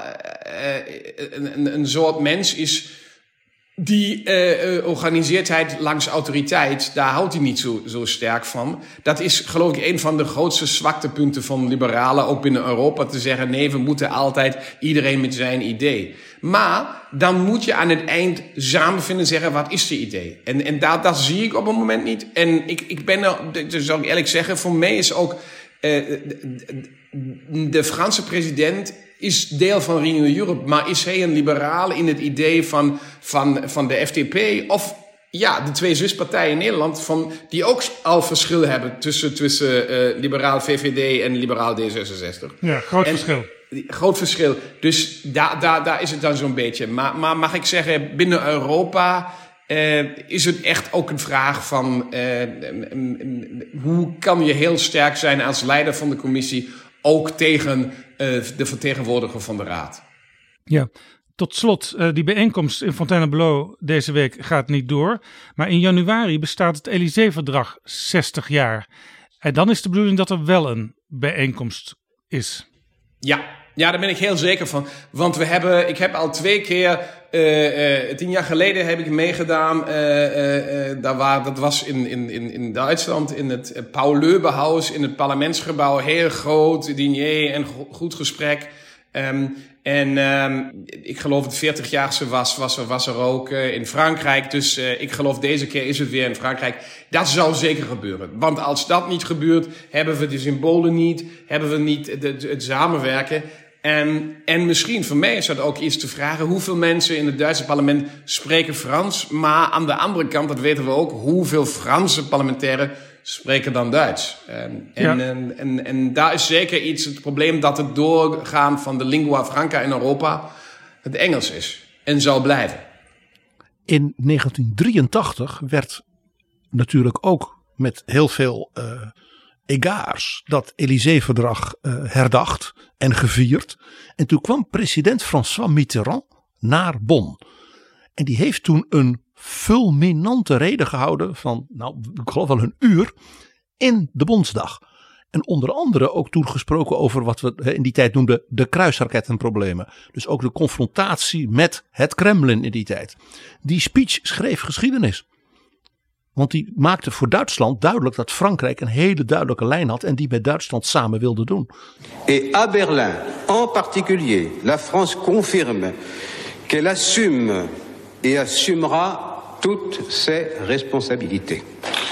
een soort mens is die organiseerdheid langs autoriteit, daar houdt hij niet zo sterk van. Dat is geloof ik een van de grootste zwaktepunten van liberalen, ook binnen Europa, te zeggen, nee, we moeten altijd iedereen met zijn idee. Maar dan moet je aan het eind samenvinden en zeggen, wat is de idee? En dat zie ik op het moment niet. En ik ben dus zou ik eerlijk zeggen, voor mij is ook de Franse president is deel van Renew Europe, maar is hij een liberaal in het idee van de FDP of ja, de 2 zuspartijen in Nederland die ook al verschil hebben tussen liberaal VVD en liberaal D66. Ja, verschil. Groot verschil. Dus daar is het dan zo'n beetje. Maar mag ik zeggen, binnen Europa is het echt ook een vraag van hoe kan je heel sterk zijn als leider van de commissie, ook tegen de vertegenwoordiger van de Raad. Ja, tot slot, die bijeenkomst in Fontainebleau deze week gaat niet door. Maar in januari bestaat het Élysée-verdrag 60 jaar. En dan is de bedoeling dat er wel een bijeenkomst is. Ja, daar ben ik heel zeker van. Want ik heb al 2 keer, 10 jaar geleden heb ik meegedaan. Dat was in Duitsland, in het Paul-Löbe-huis, in het parlementsgebouw. Heel groot diner en goed gesprek. Ik geloof het 40-jaarste was er ook in Frankrijk. Dus ik geloof deze keer is het weer in Frankrijk. Dat zou zeker gebeuren. Want als dat niet gebeurt, hebben we de symbolen niet. Hebben we niet het samenwerken. En misschien voor mij is dat ook iets te vragen. Hoeveel mensen in het Duitse parlement spreken Frans? Maar aan de andere kant, dat weten we ook, hoeveel Franse parlementairen spreken dan Duits. En daar is zeker het probleem dat het doorgaan van de lingua franca in Europa het Engels is. En zal blijven. In 1983 werd natuurlijk ook met heel veel egards dat Élysée-verdrag herdacht en gevierd. En toen kwam president François Mitterrand naar Bonn. En die heeft toen een fulminante reden gehouden van, ik geloof wel een uur, in de Bondsdag. En onder andere ook toen gesproken over wat we in die tijd noemden de kruisrakettenproblemen. Dus ook de confrontatie met het Kremlin in die tijd. Die speech schreef geschiedenis. Want die maakte voor Duitsland duidelijk dat Frankrijk een hele duidelijke lijn had en die met Duitsland samen wilde doen. Et à Berlin, en particulier, la France confirme qu'elle assume et assumera toutes ses responsabilités.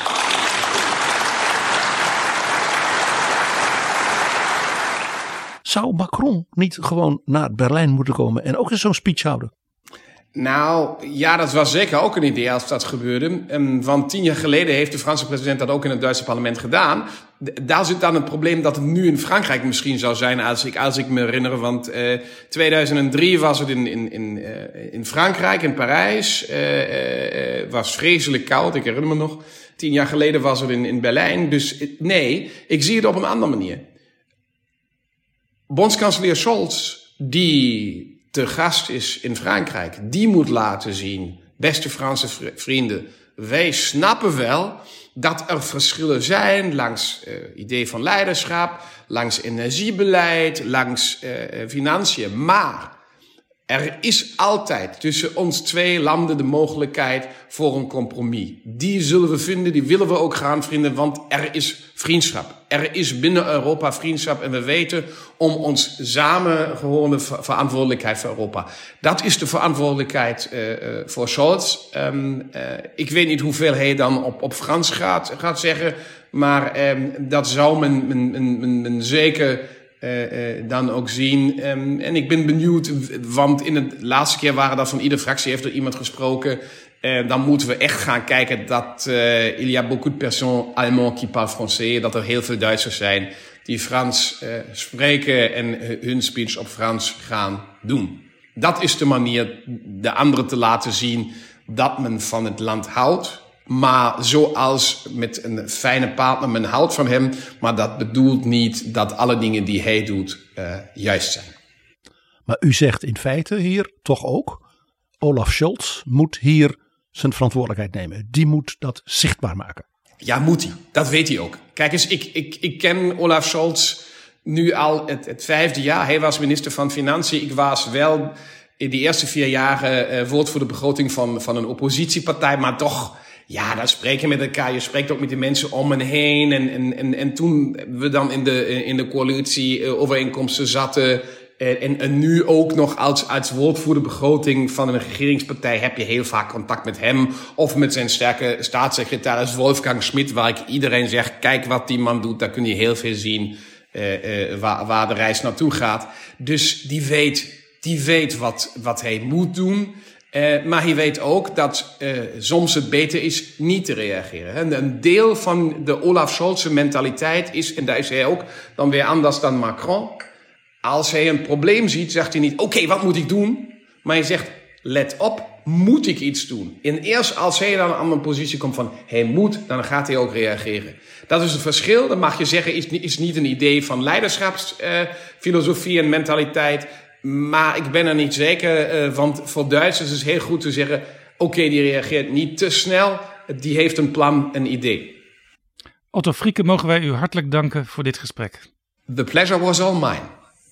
Zou Macron niet gewoon naar Berlijn moeten komen en ook eens zo'n speech houden? Nou, ja, dat was zeker ook een idee als dat gebeurde. Want 10 jaar geleden heeft de Franse president dat ook in het Duitse parlement gedaan. Daar zit dan het probleem dat het nu in Frankrijk misschien zou zijn, als ik me herinner. Want 2003 was het in Frankrijk, in Parijs. Was vreselijk koud, ik herinner me nog. 10 jaar geleden was het in Berlijn. Dus nee, ik zie het op een andere manier. Bondskanselier Scholz, die te gast is in Frankrijk, die moet laten zien, beste Franse vrienden, wij snappen wel dat er verschillen zijn langs idee van leiderschap, langs energiebeleid, langs financiën. Maar er is altijd tussen ons 2 landen de mogelijkheid voor een compromis. Die zullen we vinden, die willen we ook gaan vinden, want er is vriendschap. Er is binnen Europa vriendschap en we weten om ons samengehorende verantwoordelijkheid voor Europa. Dat is de verantwoordelijkheid voor Scholz. Ik weet niet hoeveel hij dan op Frans gaat zeggen, maar dat zou men zeker dan ook zien. En ik ben benieuwd, want in de laatste keer waren dat van iedere fractie heeft er iemand gesproken. Dan moeten we echt gaan kijken dat il y a beaucoup de personnes allemands qui parlent français, dat er heel veel Duitsers zijn die Frans spreken en hun speech op Frans gaan doen. Dat is de manier de anderen te laten zien dat men van het land houdt. Maar zoals met een fijne partner, men houdt van hem. Maar dat bedoelt niet dat alle dingen die hij doet juist zijn. Maar u zegt in feite hier toch ook, Olaf Scholz moet hier zijn verantwoordelijkheid nemen. Die moet dat zichtbaar maken. Ja, moet hij. Dat weet hij ook. Kijk eens, ik ken Olaf Scholz nu al het 5e jaar. Hij was minister van Financiën. Ik was wel in die eerste 4 jaren woordvoerder begroting van een oppositiepartij. Maar toch, ja, dan spreek je met elkaar. Je spreekt ook met de mensen om en heen. En toen we dan in de coalitieovereenkomsten zaten, en nu ook nog als woordvoerder begroting van een regeringspartij heb je heel vaak contact met hem of met zijn sterke staatssecretaris Wolfgang Schmidt, waar ik iedereen zeg, kijk wat die man doet, daar kun je heel veel zien waar de reis naartoe gaat. Dus die weet wat hij moet doen. Maar hij weet ook dat soms het beter is niet te reageren. En een deel van de Olaf Scholz mentaliteit is, en daar is hij ook dan weer anders dan Macron. Als hij een probleem ziet, zegt hij niet, oké, wat moet ik doen? Maar hij zegt, let op, moet ik iets doen? En eerst als hij dan aan een positie komt van, hij moet, dan gaat hij ook reageren. Dat is het verschil, dat mag je zeggen, is niet een idee van leiderschapsfilosofie en mentaliteit. Maar ik ben er niet zeker, want voor Duitsers is het heel goed te zeggen, oké, die reageert niet te snel, die heeft een plan, een idee. Otto Frieke, mogen wij u hartelijk danken voor dit gesprek. The pleasure was all mine.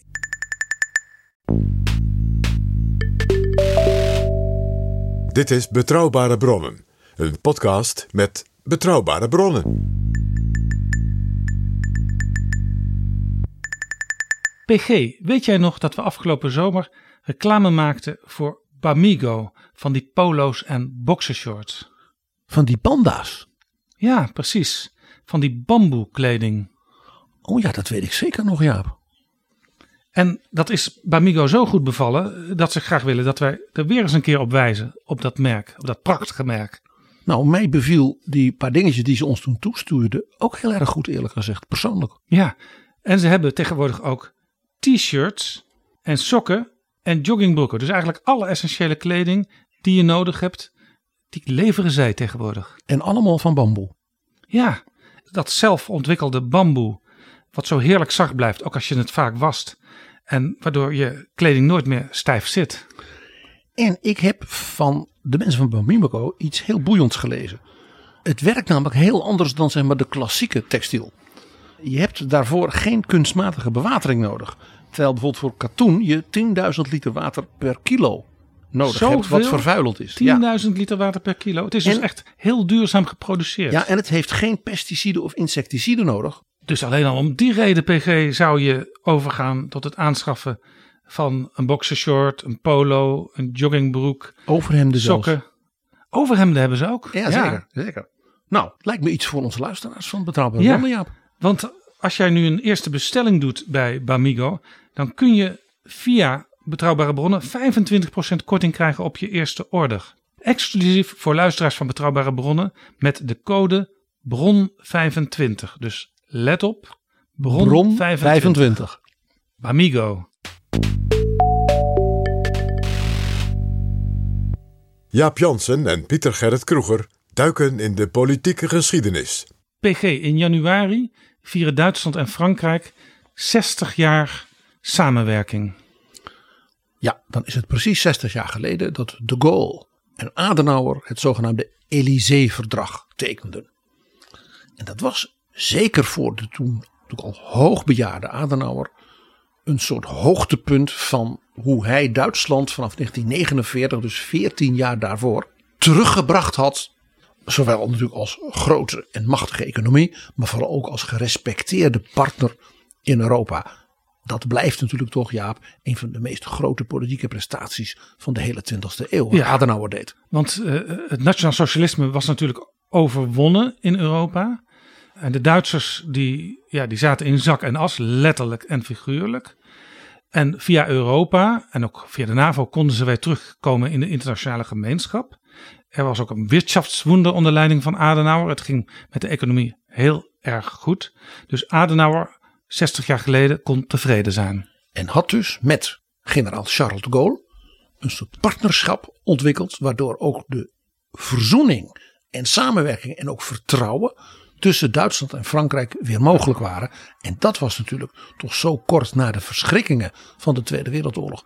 Dit is Betrouwbare Bronnen, een podcast met betrouwbare bronnen. PG, weet jij nog dat we afgelopen zomer reclame maakten voor Bamigo, van die polo's en boxershorts? Van die panda's? Ja, precies. Van die bamboekleding. Oh ja, dat weet ik zeker nog, Jaap. En dat is Bamigo zo goed bevallen dat ze graag willen dat wij er weer eens een keer op wijzen. Op dat merk, op dat prachtige merk. Nou, mij beviel die paar dingetjes die ze ons toen toestuurden ook heel erg goed, eerlijk gezegd, persoonlijk. Ja, en ze hebben tegenwoordig ook t-shirts en sokken en joggingbroeken. Dus eigenlijk alle essentiële kleding die je nodig hebt, die leveren zij tegenwoordig. En allemaal van bamboe. Ja, dat zelf ontwikkelde bamboe, wat zo heerlijk zacht blijft, ook als je het vaak wast. En waardoor je kleding nooit meer stijf zit. En ik heb van de mensen van Bamigo iets heel boeiends gelezen. Het werkt namelijk heel anders dan zeg maar de klassieke textiel. Je hebt daarvoor geen kunstmatige bewatering nodig. Terwijl bijvoorbeeld voor katoen je 10.000 liter water per kilo nodig hebt, wat vervuilend is. 10.000 liter water per kilo. Het is dus echt heel duurzaam geproduceerd. Ja, en het heeft geen pesticiden of insecticiden nodig. Dus alleen al om die reden, PG, zou je overgaan tot het aanschaffen van een boxershort, een polo, een joggingbroek. Overhemden sokken. Zelfs. Overhemden hebben ze ook. Ja, zeker. Nou, lijkt me iets voor onze luisteraars van Betrouwbare Bronnen, Jaap. Want als jij nu een eerste bestelling doet bij Bamigo, dan kun je via Betrouwbare Bronnen 25% korting krijgen op je eerste order. Exclusief voor luisteraars van Betrouwbare Bronnen met de code BRON25. Dus let op, BRON25. Bamigo. Jaap Jansen en Pieter Gerrit Kroeger duiken in de politieke geschiedenis. PG, in januari vieren Duitsland en Frankrijk 60 jaar samenwerking. Ja, dan is het precies 60 jaar geleden dat de Gaulle en Adenauer het zogenaamde Élysée-verdrag tekenden. En dat was zeker voor de toen al hoogbejaarde Adenauer een soort hoogtepunt van hoe hij Duitsland vanaf 1949, dus 14 jaar daarvoor, teruggebracht had. Zowel natuurlijk als grote en machtige economie, maar vooral ook als gerespecteerde partner in Europa. Dat blijft natuurlijk toch, Jaap, een van de meest grote politieke prestaties van de hele 20e eeuw. Wat Adenauer deed. Want het nationaal socialisme was natuurlijk overwonnen in Europa. En de Duitsers die zaten in zak en as, letterlijk en figuurlijk. En via Europa en ook via de NAVO konden ze weer terugkomen in de internationale gemeenschap. Er was ook een wirtschaftswunder onder leiding van Adenauer. Het ging met de economie heel erg goed. Dus Adenauer, 60 jaar geleden, kon tevreden zijn. En had dus met generaal Charles de Gaulle een soort partnerschap ontwikkeld, waardoor ook de verzoening en samenwerking en ook vertrouwen tussen Duitsland en Frankrijk weer mogelijk waren. En dat was natuurlijk toch zo kort na de verschrikkingen van de Tweede Wereldoorlog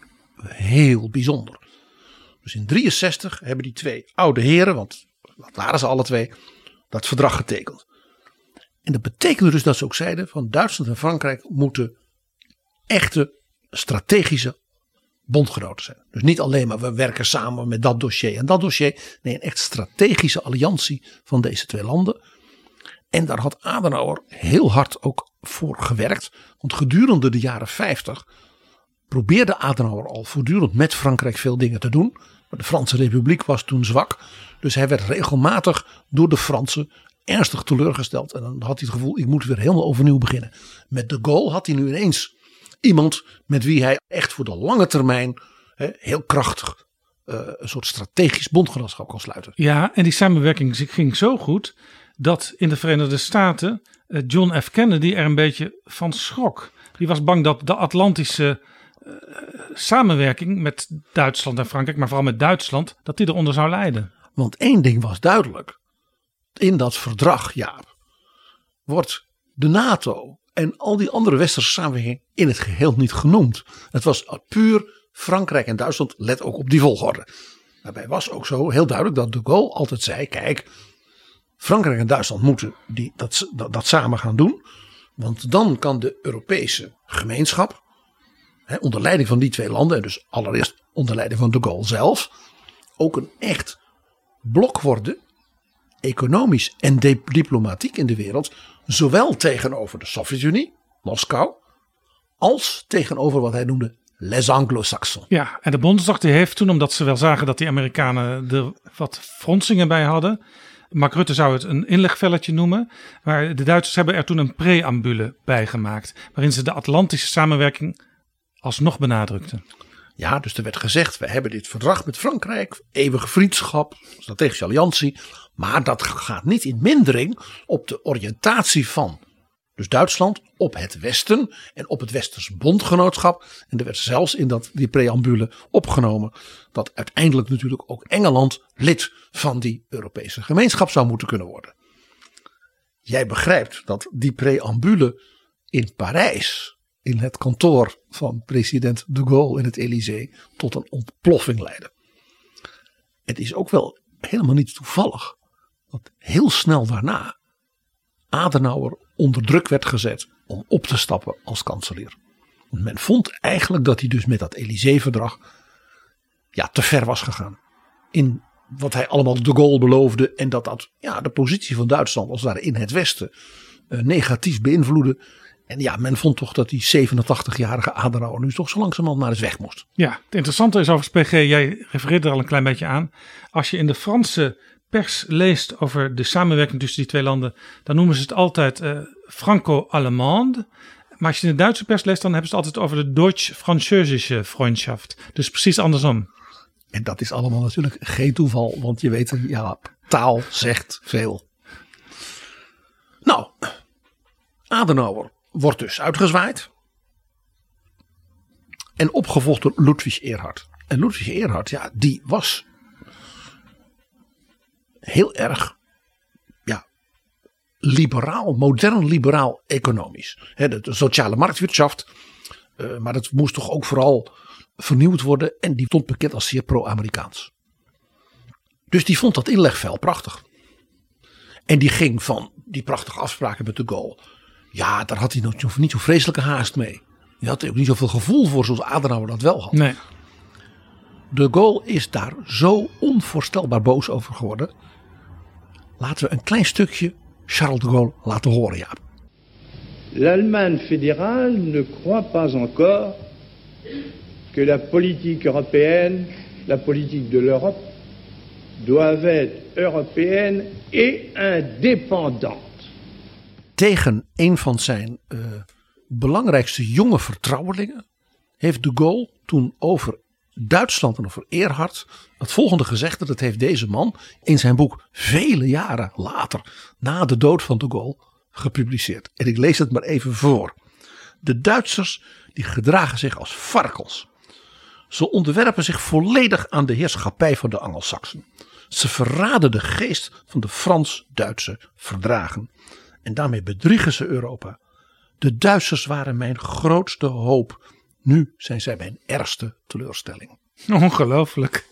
heel bijzonder. Dus in 1963 hebben die twee oude heren, want dat waren ze alle twee, dat verdrag getekend. En dat betekende dus dat ze ook zeiden van Duitsland en Frankrijk moeten echte strategische bondgenoten zijn. Dus niet alleen maar we werken samen met dat dossier en dat dossier. Nee, een echt strategische alliantie van deze twee landen. En daar had Adenauer heel hard ook voor gewerkt. Want gedurende de jaren 50 probeerde Adenauer al voortdurend met Frankrijk veel dingen te doen. Maar de Franse Republiek was toen zwak. Dus hij werd regelmatig door de Fransen ernstig teleurgesteld. En dan had hij het gevoel, ik moet weer helemaal overnieuw beginnen. Met de Gaulle had hij nu ineens iemand met wie hij echt voor de lange termijn heel krachtig een soort strategisch bondgenootschap kon sluiten. Ja, en die samenwerking ging zo goed dat in de Verenigde Staten John F. Kennedy er een beetje van schrok. Die was bang dat de Atlantische samenwerking met Duitsland en Frankrijk, maar vooral met Duitsland, dat die eronder zou lijden. Want één ding was duidelijk. In dat verdrag, Jaap, wordt de NATO en al die andere westerse samenwerking in het geheel niet genoemd. Het was puur Frankrijk en Duitsland, let ook op die volgorde. Daarbij was ook zo heel duidelijk dat de Gaulle altijd zei, kijk, Frankrijk en Duitsland moeten dat samen gaan doen. Want dan kan de Europese gemeenschap, onder leiding van die twee landen, en dus allereerst onder leiding van de Gaulle zelf, ook een echt blok worden, economisch en diplomatiek in de wereld, zowel tegenover de Sovjet-Unie, Moskou, als tegenover wat hij noemde les Anglo-Saxons. Ja, en de Bondsdag die heeft toen, omdat ze wel zagen dat die Amerikanen er wat fronsingen bij hadden. Mark Rutte zou het een inlegvelletje noemen. Maar de Duitsers hebben er toen een preambule bij gemaakt. Waarin ze de Atlantische samenwerking alsnog benadrukten. Ja, dus er werd gezegd, we hebben dit verdrag met Frankrijk, eeuwige vriendschap, strategische alliantie. Maar dat gaat niet in mindering op de oriëntatie van dus Duitsland op het Westen en op het Westers bondgenootschap. En er werd zelfs in die preambule opgenomen dat uiteindelijk natuurlijk ook Engeland lid van die Europese gemeenschap zou moeten kunnen worden. Jij begrijpt dat die preambule in Parijs, in het kantoor van president de Gaulle in het Élysée, tot een ontploffing leidde. Het is ook wel helemaal niet toevallig dat heel snel daarna Adenauer onder druk werd gezet om op te stappen als kanselier. Want men vond eigenlijk dat hij dus met dat Élysée-verdrag te ver was gegaan. In wat hij allemaal de Gaulle beloofde en dat de positie van Duitsland als het ware in het Westen negatief beïnvloedde. En men vond toch dat die 87-jarige Adenauer nu toch zo langzamerhand maar eens weg moest. Ja, het interessante is overigens, PG, jij refereert er al een klein beetje aan. Als je in de Franse pers leest over de samenwerking tussen die twee landen, dan noemen ze het altijd Franco-Allemande. Maar als je in de Duitse pers leest, dan hebben ze het altijd over de Deutsch-Französische Freundschaft. Dus precies andersom. En dat is allemaal natuurlijk geen toeval, want je weet, taal zegt veel. Nou, Adenauer wordt dus uitgezwaaid en opgevolgd door Ludwig Erhard. En Ludwig Erhard, die was heel erg liberaal, modern liberaal economisch. De sociale marktwirtschaft, maar dat moest toch ook vooral vernieuwd worden en die stond bekend als zeer pro-Amerikaans. Dus die vond dat inlegvel prachtig. En die ging van die prachtige afspraken met de Gaulle. Ja, daar had hij nog niet zo vreselijke haast mee. Hij had er ook niet zoveel gevoel voor zoals Adenauer dat wel had. Nee. De Gaulle is daar zo onvoorstelbaar boos over geworden. Laten we een klein stukje Charles de Gaulle laten horen, Jaap. L'Allemagne fédérale ne croit pas encore que la politique européenne, la politique de l'Europe, doivent être européenne et indépendante. Tegen een van zijn belangrijkste jonge vertrouwelingen heeft de Gaulle toen over Duitsland en over Erhard het volgende gezegd. Dat heeft deze man in zijn boek vele jaren later, na de dood van de Gaulle, gepubliceerd. En ik lees het maar even voor. De Duitsers die gedragen zich als varkens. Ze onderwerpen zich volledig aan de heerschappij van de Angelsaksen. Ze verraden de geest van de Frans-Duitse verdragen. En daarmee bedriegen ze Europa. De Duitsers waren mijn grootste hoop. Nu zijn zij mijn ergste teleurstelling. Ongelooflijk.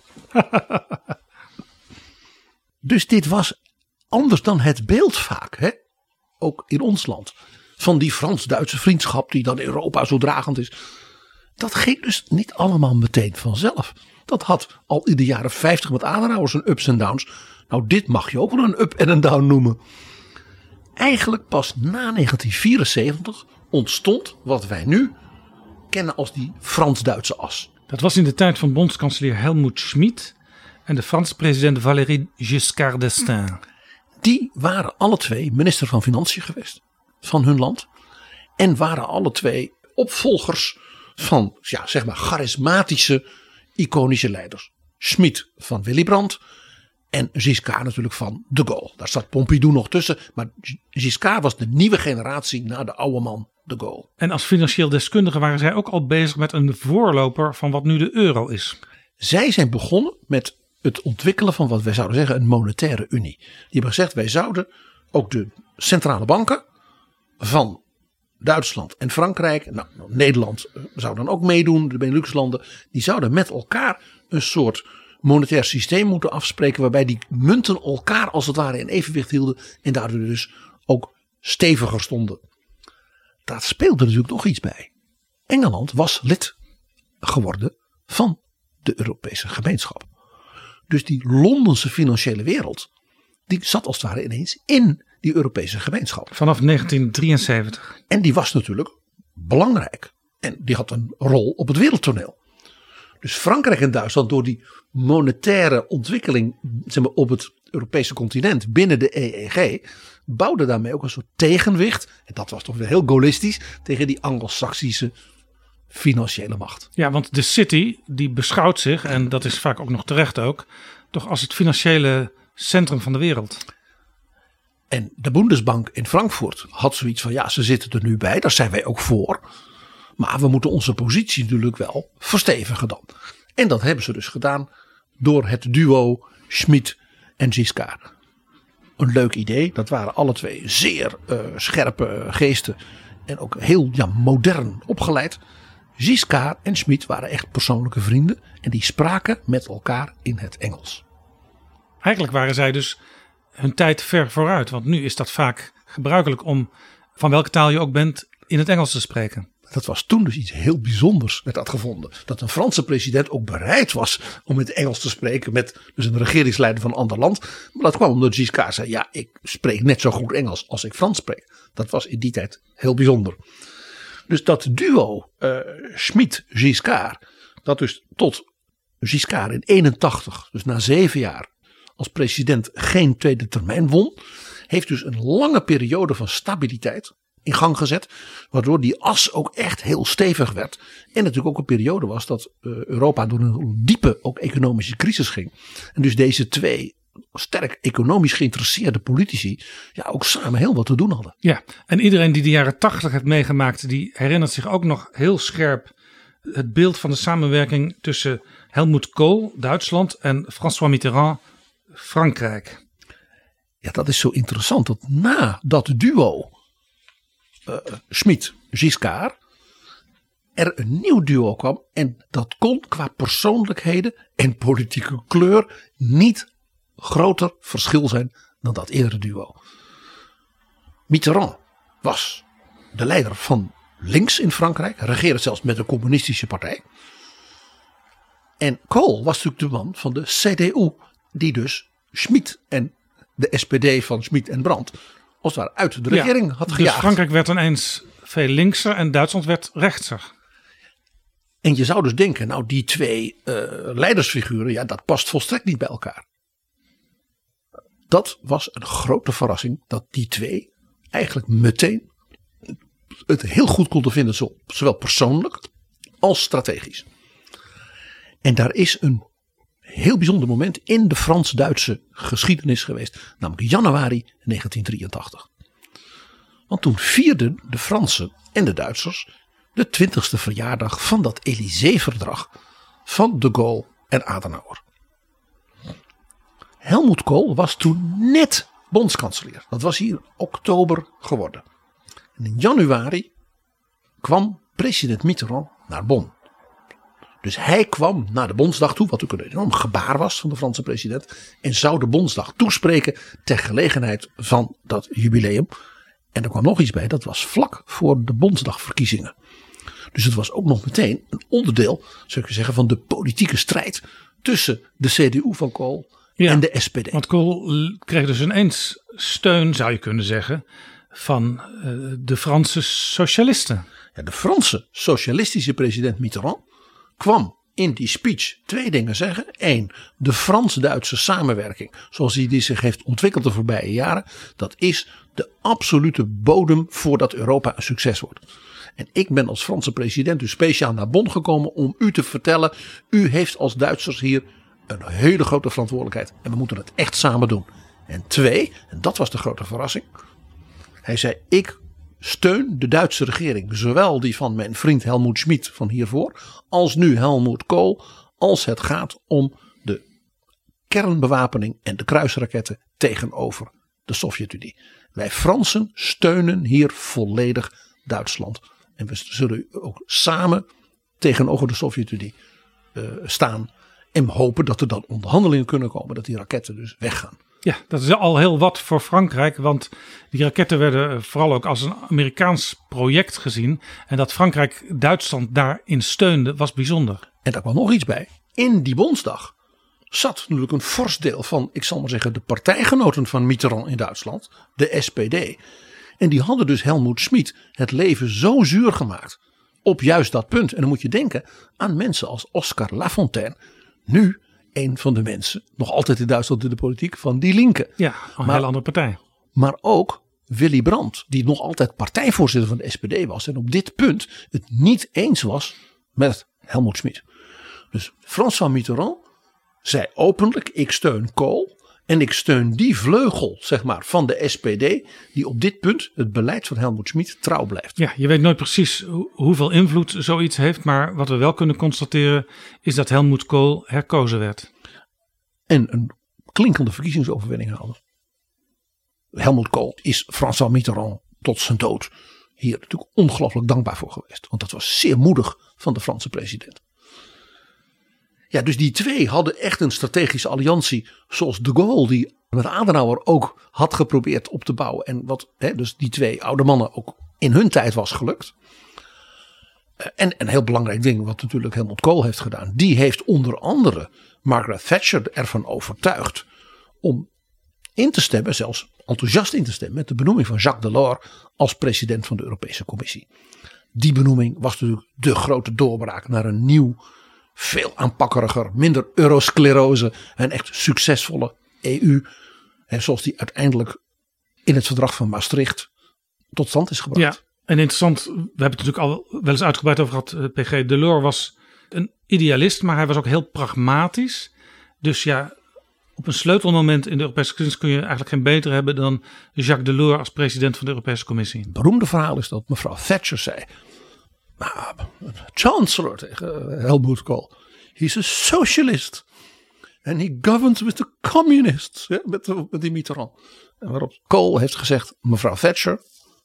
Dus dit was anders dan het beeld vaak, ook in ons land, van die Frans-Duitse vriendschap die dan Europa zo dragend is. Dat ging dus niet allemaal meteen vanzelf. Dat had al in de jaren 50 met Adenauer zijn ups en downs. Nou, dit mag je ook wel een up en een down noemen. Eigenlijk pas na 1974 ontstond wat wij nu kennen als die Frans-Duitse as. Dat was in de tijd van bondskanselier Helmut Schmid en de Franse president Valéry Giscard d'Estaing. Die waren alle twee minister van Financiën geweest van hun land. En waren alle twee opvolgers van zeg maar charismatische, iconische leiders. Schmid van Willy Brandt en Giscard natuurlijk van de Gaulle. Daar staat Pompidou nog tussen. Maar Giscard was de nieuwe generatie na de oude man de Gaulle. En als financieel deskundige waren zij ook al bezig met een voorloper van wat nu de euro is. Zij zijn begonnen met het ontwikkelen van wat wij zouden zeggen een monetaire unie. Die hebben gezegd wij zouden ook de centrale banken van Duitsland en Frankrijk, Nederland zou dan ook meedoen, de Beneluxlanden, die zouden met elkaar een soort monetair systeem moeten afspreken waarbij die munten elkaar als het ware in evenwicht hielden en daardoor dus ook steviger stonden. Daar speelde natuurlijk nog iets bij. Engeland was lid geworden van de Europese gemeenschap. Dus die Londense financiële wereld, die zat als het ware ineens in die Europese gemeenschap. Vanaf 1973. En die was natuurlijk belangrijk En die had een rol op het wereldtoneel. Dus Frankrijk en Duitsland, door die monetaire ontwikkeling zeg maar, op het Europese continent binnen de EEG, bouwden daarmee ook een soort tegenwicht. En dat was toch weer heel gaullistisch tegen die Anglo-Saxische financiële macht. Ja, want de City die beschouwt zich, en dat is vaak ook nog terecht ook, toch als het financiële centrum van de wereld. En de Bundesbank in Frankfurt had zoiets van, ja, ze zitten er nu bij, daar zijn wij ook voor. Maar we moeten onze positie natuurlijk wel verstevigen dan. En dat hebben ze dus gedaan door het duo Schmid en Giscard. Een leuk idee, dat waren alle twee zeer scherpe geesten en ook heel modern opgeleid. Giscard en Schmid waren echt persoonlijke vrienden en die spraken met elkaar in het Engels. Eigenlijk waren zij dus hun tijd ver vooruit, want nu is dat vaak gebruikelijk om, van welke taal je ook bent, in het Engels te spreken. Dat was toen dus iets heel bijzonders, werd dat gevonden. Dat een Franse president ook bereid was om in het Engels te spreken met dus een regeringsleider van een ander land. Maar dat kwam omdat Giscard zei, ja, ik spreek net zo goed Engels als ik Frans spreek. Dat was in die tijd heel bijzonder. Dus dat duo Schmid-Giscard, dat dus tot Giscard in 81, dus na 7 jaar als president geen tweede termijn won, heeft dus een lange periode van stabiliteit in gang gezet, waardoor die as ook echt heel stevig werd. En natuurlijk ook een periode was dat Europa door een diepe ook economische crisis ging. En dus deze twee sterk economisch geïnteresseerde politici ook samen heel wat te doen hadden. Ja, en iedereen die de jaren 80 heeft meegemaakt, die herinnert zich ook nog heel scherp het beeld van de samenwerking tussen Helmut Kohl, Duitsland, en François Mitterrand, Frankrijk. Ja, dat is zo interessant, dat na dat duo Schmid-Giscard er een nieuw duo kwam en dat kon qua persoonlijkheden en politieke kleur niet groter verschil zijn dan dat eerdere duo. Mitterrand was de leider van links in Frankrijk, regeerde zelfs met een communistische partij. En Kohl was natuurlijk de man van de CDU, die dus Schmid en de SPD van Schmid en Brandt als het ware uit de regering had gejaagd. Dus Frankrijk werd ineens veel linkser en Duitsland werd rechtser. En je zou dus denken, nou die twee leidersfiguren, dat past volstrekt niet bij elkaar. Dat was een grote verrassing dat die twee eigenlijk meteen het heel goed konden vinden, zowel persoonlijk als strategisch. En daar is een heel bijzonder moment in de Frans-Duitse geschiedenis geweest, namelijk januari 1983. Want toen vierden de Fransen en de Duitsers de 20e verjaardag van dat Élysée-verdrag van de Gaulle en Adenauer. Helmut Kohl was toen net bondskanselier. Dat was hier oktober geworden. En in januari kwam president Mitterrand naar Bonn. Dus hij kwam naar de Bondsdag toe, wat ook een enorm gebaar was van de Franse president. En zou de Bondsdag toespreken ter gelegenheid van dat jubileum. En er kwam nog iets bij, dat was vlak voor de Bondsdagverkiezingen. Dus het was ook nog meteen een onderdeel, zou ik zeggen, van de politieke strijd tussen de CDU van Kohl en de SPD. Want Kohl kreeg dus ineens steun, zou je kunnen zeggen, van de Franse socialisten. Ja, de Franse socialistische president Mitterrand kwam in die speech 2 dingen zeggen. 1, de Frans-Duitse samenwerking, zoals die zich heeft ontwikkeld de voorbije jaren, dat is de absolute bodem voordat Europa een succes wordt. En ik ben als Franse president dus speciaal naar Bonn gekomen om u te vertellen, u heeft als Duitsers hier een hele grote verantwoordelijkheid en we moeten het echt samen doen. En 2, en dat was de grote verrassing, hij zei, ik steun de Duitse regering, zowel die van mijn vriend Helmut Schmid van hiervoor, als nu Helmut Kohl, als het gaat om de kernbewapening en de kruisraketten tegenover de Sovjet-Unie. Wij Fransen steunen hier volledig Duitsland. En we zullen ook samen tegenover de Sovjet-Unie staan en hopen dat er dan onderhandelingen kunnen komen, dat die raketten dus weggaan. Ja, dat is al heel wat voor Frankrijk, want die raketten werden vooral ook als een Amerikaans project gezien. En dat Frankrijk Duitsland daarin steunde was bijzonder. En daar kwam nog iets bij. In die Bondsdag zat natuurlijk een fors deel van, ik zal maar zeggen, de partijgenoten van Mitterrand in Duitsland, de SPD. En die hadden dus Helmut Schmid het leven zo zuur gemaakt op juist dat punt. En dan moet je denken aan mensen als Oscar Lafontaine. Nu een van de mensen, nog altijd in Duitsland in de politiek, van Die Linke. Ja, een hele andere partij. Maar ook Willy Brandt, die nog altijd partijvoorzitter van de SPD was. En op dit punt het niet eens was met Helmut Schmidt. Dus François Mitterrand zei openlijk, ik steun Kohl. En ik steun die vleugel, zeg maar, van de SPD, die op dit punt het beleid van Helmut Schmidt trouw blijft. Ja, je weet nooit precies hoeveel invloed zoiets heeft. Maar wat we wel kunnen constateren is dat Helmut Kohl herkozen werd. En een klinkende verkiezingsoverwinning haalde. Helmut Kohl is François Mitterrand tot zijn dood hier natuurlijk ongelooflijk dankbaar voor geweest. Want dat was zeer moedig van de Franse president. Ja, dus die twee hadden echt een strategische alliantie zoals de Gaulle die met Adenauer ook had geprobeerd op te bouwen. En wat dus die twee oude mannen ook in hun tijd was gelukt. En een heel belangrijk ding wat natuurlijk Helmut Kohl heeft gedaan. Die heeft onder andere Margaret Thatcher ervan overtuigd om in te stemmen, zelfs enthousiast in te stemmen met de benoeming van Jacques Delors als president van de Europese Commissie. Die benoeming was natuurlijk de grote doorbraak naar een nieuw, veel aanpakkeriger, minder eurosclerose en echt succesvolle EU. Zoals die uiteindelijk in het verdrag van Maastricht tot stand is gebracht. Ja, en interessant, we hebben het natuurlijk al wel eens uitgebreid over gehad. PG Delors was een idealist, maar hij was ook heel pragmatisch. Dus ja, op een sleutelmoment in de Europese geschiedenis kun je eigenlijk geen beter hebben dan Jacques Delors als president van de Europese Commissie. Het beroemde verhaal is dat mevrouw Thatcher zei, chancellor tegen Helmut Kohl, he's a socialist. And he governed with the communists. Ja, met die Mitterrand. En waarop Kohl heeft gezegd, mevrouw Thatcher,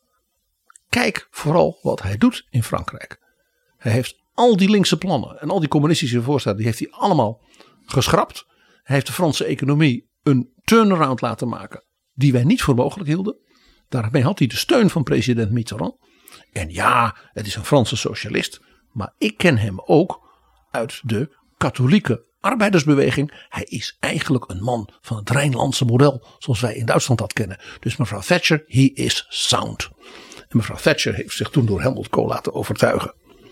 kijk vooral wat hij doet in Frankrijk. Hij heeft al die linkse plannen en al die communistische voorstellen, die heeft hij allemaal geschrapt. Hij heeft de Franse economie een turnaround laten maken die wij niet voor mogelijk hielden. Daarmee had hij de steun van president Mitterrand. En ja, het is een Franse socialist. Maar ik ken hem ook uit de katholieke arbeidersbeweging. Hij is eigenlijk een man van het Rijnlandse model zoals wij in Duitsland dat kennen. Dus mevrouw Thatcher, he is sound. En mevrouw Thatcher heeft zich toen door Helmut Kohl laten overtuigen.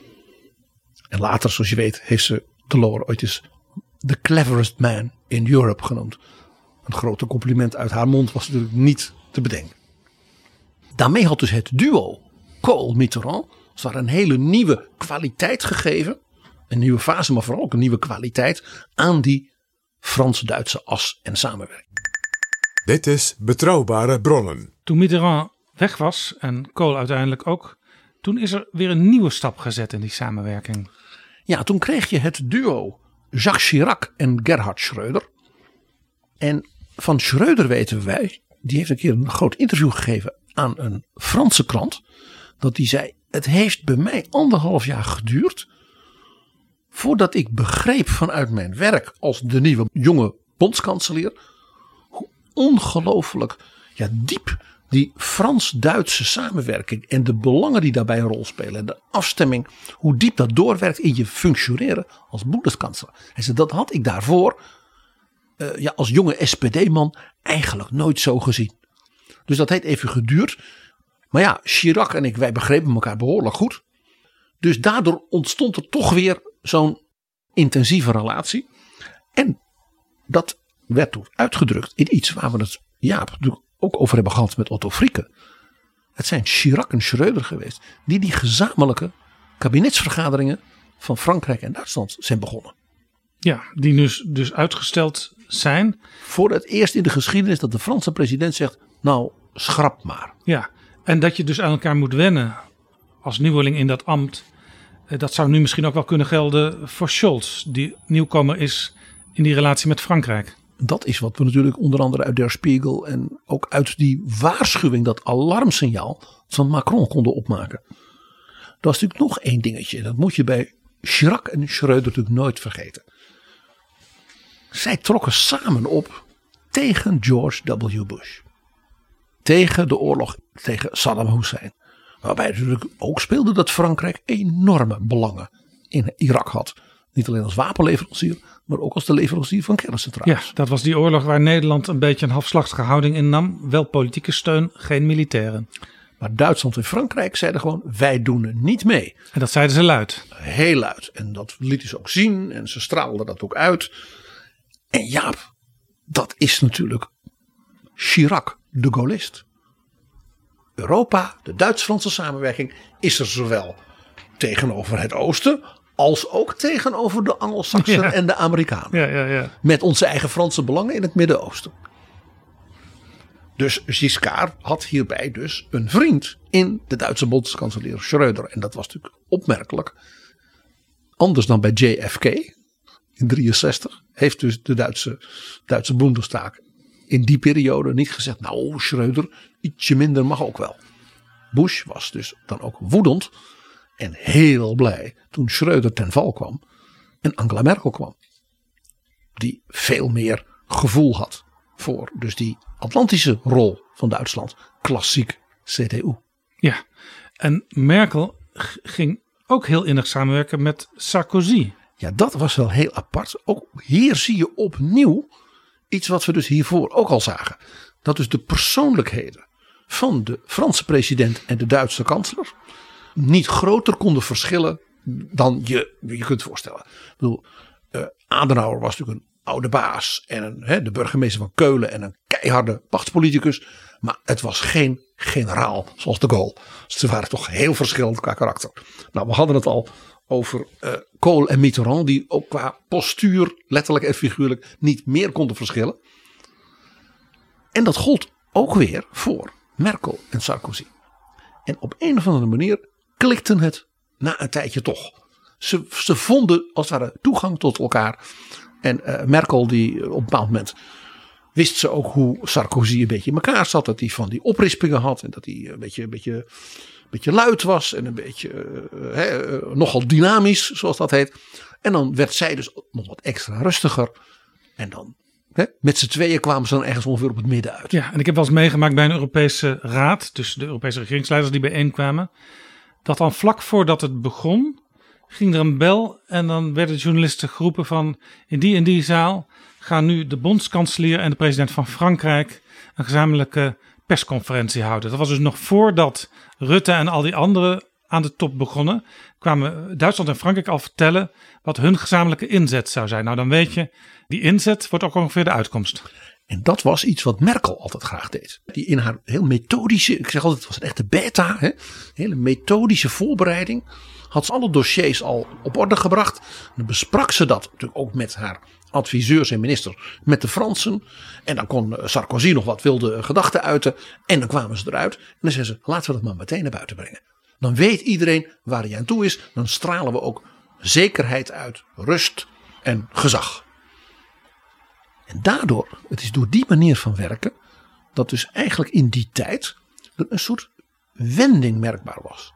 En later, zoals je weet, heeft ze Delors ooit eens the cleverest man in Europe genoemd. Een grote compliment uit haar mond was natuurlijk niet te bedenken. Daarmee had dus het duo Kohl-Mitterrand een hele nieuwe kwaliteit gegeven. Een nieuwe fase, maar vooral ook een nieuwe kwaliteit aan die Frans-Duitse as en samenwerking. Dit is Betrouwbare Bronnen. Toen Mitterrand weg was en Kohl uiteindelijk ook, toen is er weer een nieuwe stap gezet in die samenwerking. Ja, toen kreeg je het duo Jacques Chirac en Gerhard Schröder. En van Schröder weten wij, die heeft een keer een groot interview gegeven aan een Franse krant. Dat die zei, het heeft bij mij 1,5 jaar geduurd voordat ik begreep vanuit mijn werk als de nieuwe jonge bondskanselier hoe ongelooflijk diep die Frans-Duitse samenwerking en de belangen die daarbij een rol spelen en de afstemming, hoe diep dat doorwerkt in je functioneren als bondskanselier. Hij zei, dat had ik daarvoor als jonge SPD-man eigenlijk nooit zo gezien. Dus dat heeft even geduurd. Maar ja, Chirac en ik, wij begrepen elkaar behoorlijk goed. Dus daardoor ontstond er toch weer zo'n intensieve relatie. En dat werd toen uitgedrukt in iets waar we het natuurlijk ook over hebben gehad met Otto Frieke. Het zijn Chirac en Schröder geweest die gezamenlijke kabinetsvergaderingen van Frankrijk en Duitsland zijn begonnen. Ja, die dus uitgesteld zijn. Voor het eerst in de geschiedenis dat de Franse president zegt, nou schrap maar. Ja, en dat je dus aan elkaar moet wennen als nieuweling in dat ambt. Dat zou nu misschien ook wel kunnen gelden voor Scholz, die nieuwkomer is in die relatie met Frankrijk. Dat is wat we natuurlijk onder andere uit Der Spiegel en ook uit die waarschuwing, dat alarmsignaal van Macron konden opmaken. Dat is natuurlijk nog één dingetje. Dat moet je bij Chirac en Schröder natuurlijk nooit vergeten. Zij trokken samen op tegen George W. Bush. Tegen de oorlog tegen Saddam Hussein. Waarbij natuurlijk ook speelde dat Frankrijk enorme belangen in Irak had. Niet alleen als wapenleverancier, maar ook als de leverancier van kerncentrales. Ja, dat was die oorlog waar Nederland een beetje een halfslachtige houding innam. Wel politieke steun, geen militairen. Maar Duitsland en Frankrijk zeiden gewoon, wij doen er niet mee. En dat zeiden ze luid. Heel luid. En dat lieten ze ook zien. En ze straalden dat ook uit. En Jaap, dat is natuurlijk Chirac, de Gaullist. Europa, de Duits-Franse samenwerking, is er zowel tegenover het oosten als ook tegenover de Angelsaksen en de Amerikanen. Ja. Met onze eigen Franse belangen in het Midden-Oosten. Dus Giscard had hierbij dus een vriend in de Duitse bondskanselier Schröder. En dat was natuurlijk opmerkelijk. Anders dan bij JFK in 63 heeft dus de Duitse Bundestag in die periode niet gezegd, nou Schröder, ietsje minder mag ook wel. Bush was dus dan ook woedend en heel blij toen Schröder ten val kwam en Angela Merkel kwam. Die veel meer gevoel had voor dus die Atlantische rol van Duitsland. Klassiek CDU. Ja, en Merkel ging ook heel innig samenwerken met Sarkozy. Ja, dat was wel heel apart. Ook hier zie je opnieuw iets wat we dus hiervoor ook al zagen. Dat dus de persoonlijkheden van de Franse president en de Duitse kanselier niet groter konden verschillen dan je kunt voorstellen. Ik bedoel, Adenauer was natuurlijk een oude baas en de burgemeester van Keulen en een keiharde machtspoliticus. Maar het was geen generaal zoals de Gaulle. Ze waren toch heel verschillend qua karakter. Nou, we hadden het al over Kohl en Mitterrand, die ook qua postuur, letterlijk en figuurlijk, niet meer konden verschillen. En dat gold ook weer voor Merkel en Sarkozy. En op een of andere manier klikte het na een tijdje toch. Ze vonden als het ware toegang tot elkaar. En Merkel die op een bepaald moment wist ze ook hoe Sarkozy een beetje in elkaar zat. Dat hij van die oprispingen had. En dat hij een beetje luid was. En een beetje nogal dynamisch zoals dat heet. En dan werd zij dus nog wat extra rustiger. En dan met z'n tweeën kwamen ze dan ergens ongeveer op het midden uit. Ja, en ik heb wel eens meegemaakt bij een Europese raad. Dus de Europese regeringsleiders die bijeenkwamen. Dat dan vlak voordat het begon ging er een bel en dan werden de journalisten geroepen van in die zaal gaan nu de bondskanselier en de president van Frankrijk een gezamenlijke persconferentie houden. Dat was dus nog voordat Rutte en al die anderen aan de top begonnen. Kwamen Duitsland en Frankrijk al vertellen wat hun gezamenlijke inzet zou zijn. Nou dan weet je, die inzet wordt ook ongeveer de uitkomst. En dat was iets wat Merkel altijd graag deed. Die in haar heel methodische, ik zeg altijd het was een echte beta, hele methodische voorbereiding had ze alle dossiers al op orde gebracht. Dan besprak ze dat natuurlijk ook met haar adviseurs en ministers, met de Fransen. En dan kon Sarkozy nog wat wilde gedachten uiten. En dan kwamen ze eruit. En dan zeiden ze, laten we dat maar meteen naar buiten brengen. Dan weet iedereen waar hij aan toe is. Dan stralen we ook zekerheid uit, rust en gezag. En daardoor, het is door die manier van werken, dat dus eigenlijk in die tijd een soort wending merkbaar was.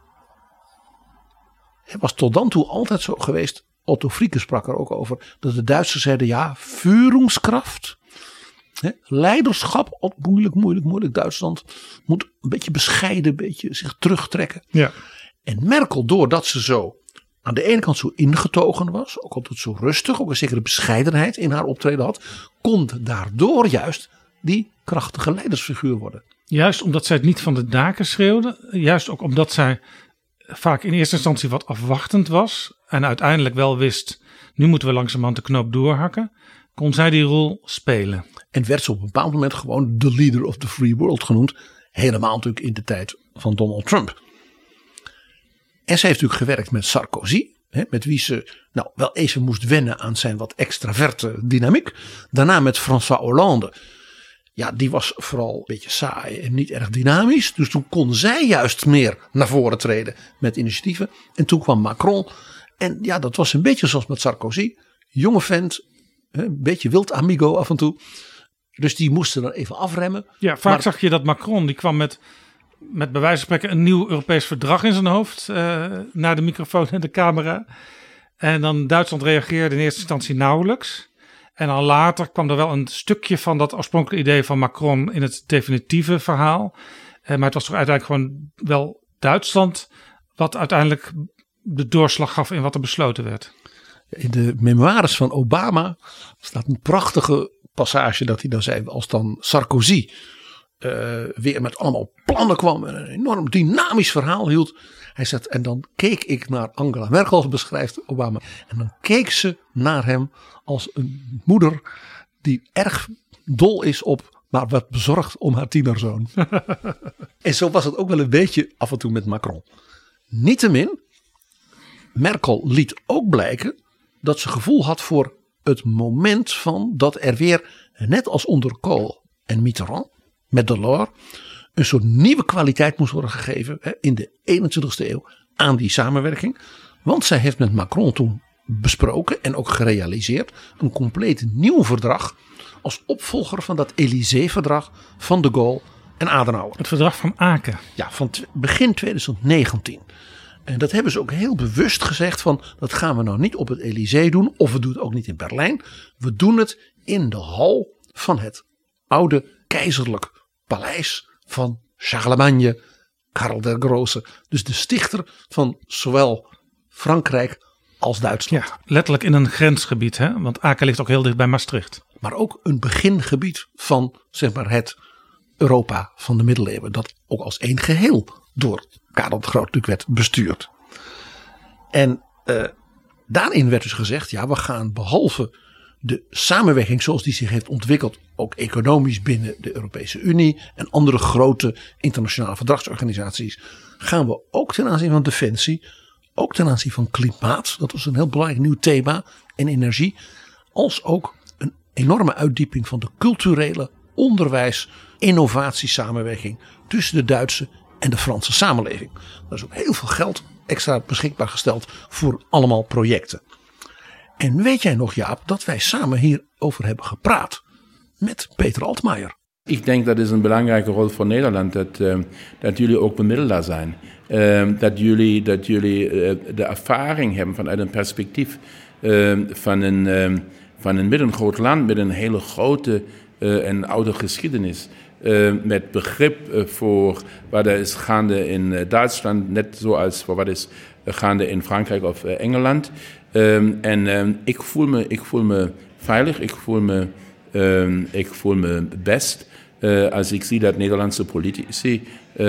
Het was tot dan toe altijd zo geweest, Otto Frieke sprak er ook over, dat de Duitsers zeiden ja, Führungskraft, leiderschap, moeilijk. Duitsland moet een beetje bescheiden, een beetje zich terugtrekken. Ja. En Merkel, doordat ze zo aan de ene kant zo ingetogen was, ook altijd zo rustig, ook een zekere bescheidenheid in haar optreden had, kon daardoor juist die krachtige leidersfiguur worden. Juist omdat zij het niet van de daken schreeuwde, juist ook omdat zij vaak in eerste instantie wat afwachtend was en uiteindelijk wel wist, nu moeten we langzamerhand de knoop doorhakken, kon zij die rol spelen. En werd ze op een bepaald moment gewoon de leader of the free world genoemd, helemaal natuurlijk in de tijd van Donald Trump. En zij heeft natuurlijk gewerkt met Sarkozy, met wie ze wel even moest wennen aan zijn wat extraverte dynamiek. Daarna met François Hollande. Ja, die was vooral een beetje saai en niet erg dynamisch. Dus toen kon zij juist meer naar voren treden met initiatieven. En toen kwam Macron. En ja, dat was een beetje zoals met Sarkozy. Jonge vent, een beetje wild amigo af en toe. Dus die moesten dan even afremmen. Ja, vaak zag je dat Macron, die kwam met bij wijze van spreken een nieuw Europees verdrag in zijn hoofd. Naar de microfoon en de camera. En dan Duitsland reageerde in eerste instantie nauwelijks. En dan later kwam er wel een stukje van dat oorspronkelijke idee van Macron in het definitieve verhaal. Maar het was toch uiteindelijk gewoon wel Duitsland wat uiteindelijk de doorslag gaf in wat er besloten werd. In de memoires van Obama staat een prachtige passage dat hij dan zei, als dan Sarkozy weer met allemaal plannen kwam. En een enorm dynamisch verhaal hield. Hij zegt, en dan keek ik naar Angela Merkel, beschrijft Obama. En dan keek ze naar hem als een moeder die erg dol is op, maar wat bezorgd om haar tienerzoon. En zo was het ook wel een beetje af en toe met Macron. Niettemin, Merkel liet ook blijken dat ze gevoel had voor het moment van dat er weer, net als onder Kohl en Mitterrand, met Delors, een soort nieuwe kwaliteit moest worden gegeven in de 21ste eeuw aan die samenwerking. Want zij heeft met Macron toen besproken en ook gerealiseerd een compleet nieuw verdrag als opvolger van dat Élysée-verdrag van de Gaulle en Adenauer. Het verdrag van Aken. Ja, van begin 2019. En dat hebben ze ook heel bewust gezegd van, dat gaan we nou niet op het Élysée doen, of we doen het ook niet in Berlijn. We doen het in de hal van het oude keizerlijk paleis van Charlemagne, Karel der Grote. Dus de stichter van zowel Frankrijk als Duitsland. Ja, letterlijk in een grensgebied, hè? Want Aken ligt ook heel dicht bij Maastricht. Maar ook een begingebied van, zeg maar, het Europa van de middeleeuwen. Dat ook als één geheel door Karel de Groot natuurlijk werd bestuurd. En daarin werd dus gezegd, ja, we gaan behalve de samenwerking zoals die zich heeft ontwikkeld, ook economisch binnen de Europese Unie en andere grote internationale verdragsorganisaties, gaan we ook ten aanzien van defensie, ook ten aanzien van klimaat, dat was een heel belangrijk nieuw thema, en energie, als ook een enorme uitdieping van de culturele onderwijs, innovatiesamenwerking tussen de Duitse en de Franse samenleving. Daar is ook heel veel geld extra beschikbaar gesteld voor allemaal projecten. En weet jij nog, Jaap, dat wij samen hierover hebben gepraat met Peter Altmaier. Ik denk dat is een belangrijke rol voor Nederland, dat jullie ook bemiddelaar zijn. Dat jullie de ervaring hebben vanuit een perspectief van een middengroot land met een hele grote en oude geschiedenis. Met begrip voor wat er is gaande in Duitsland, net zoals voor wat is gaande in Frankrijk of Engeland. Ik voel me veilig, ik voel me best als ik zie dat Nederlandse politici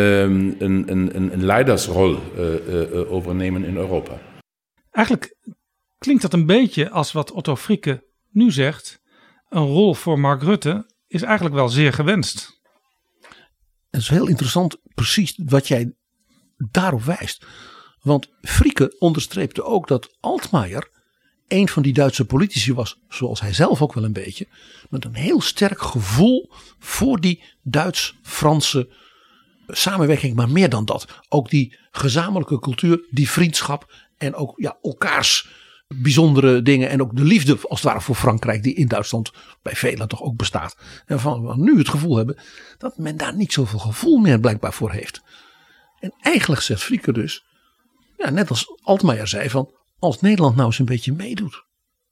een leidersrol overnemen in Europa. Eigenlijk klinkt dat een beetje als wat Otto Frieke nu zegt. Een rol voor Mark Rutte is eigenlijk wel zeer gewenst. Het is heel interessant precies wat jij daarop wijst. Want Frieke onderstreepte ook dat Altmaier een van die Duitse politici was, zoals hij zelf ook wel een beetje, met een heel sterk gevoel voor die Duits-Franse samenwerking. Maar meer dan dat, ook die gezamenlijke cultuur, die vriendschap en ook elkaars bijzondere dingen en ook de liefde als het ware voor Frankrijk die in Duitsland bij velen toch ook bestaat. En waarvan we nu het gevoel hebben dat men daar niet zoveel gevoel meer blijkbaar voor heeft. En eigenlijk zegt Frieke dus, net als Altmaier zei, van als Nederland nou eens een beetje meedoet.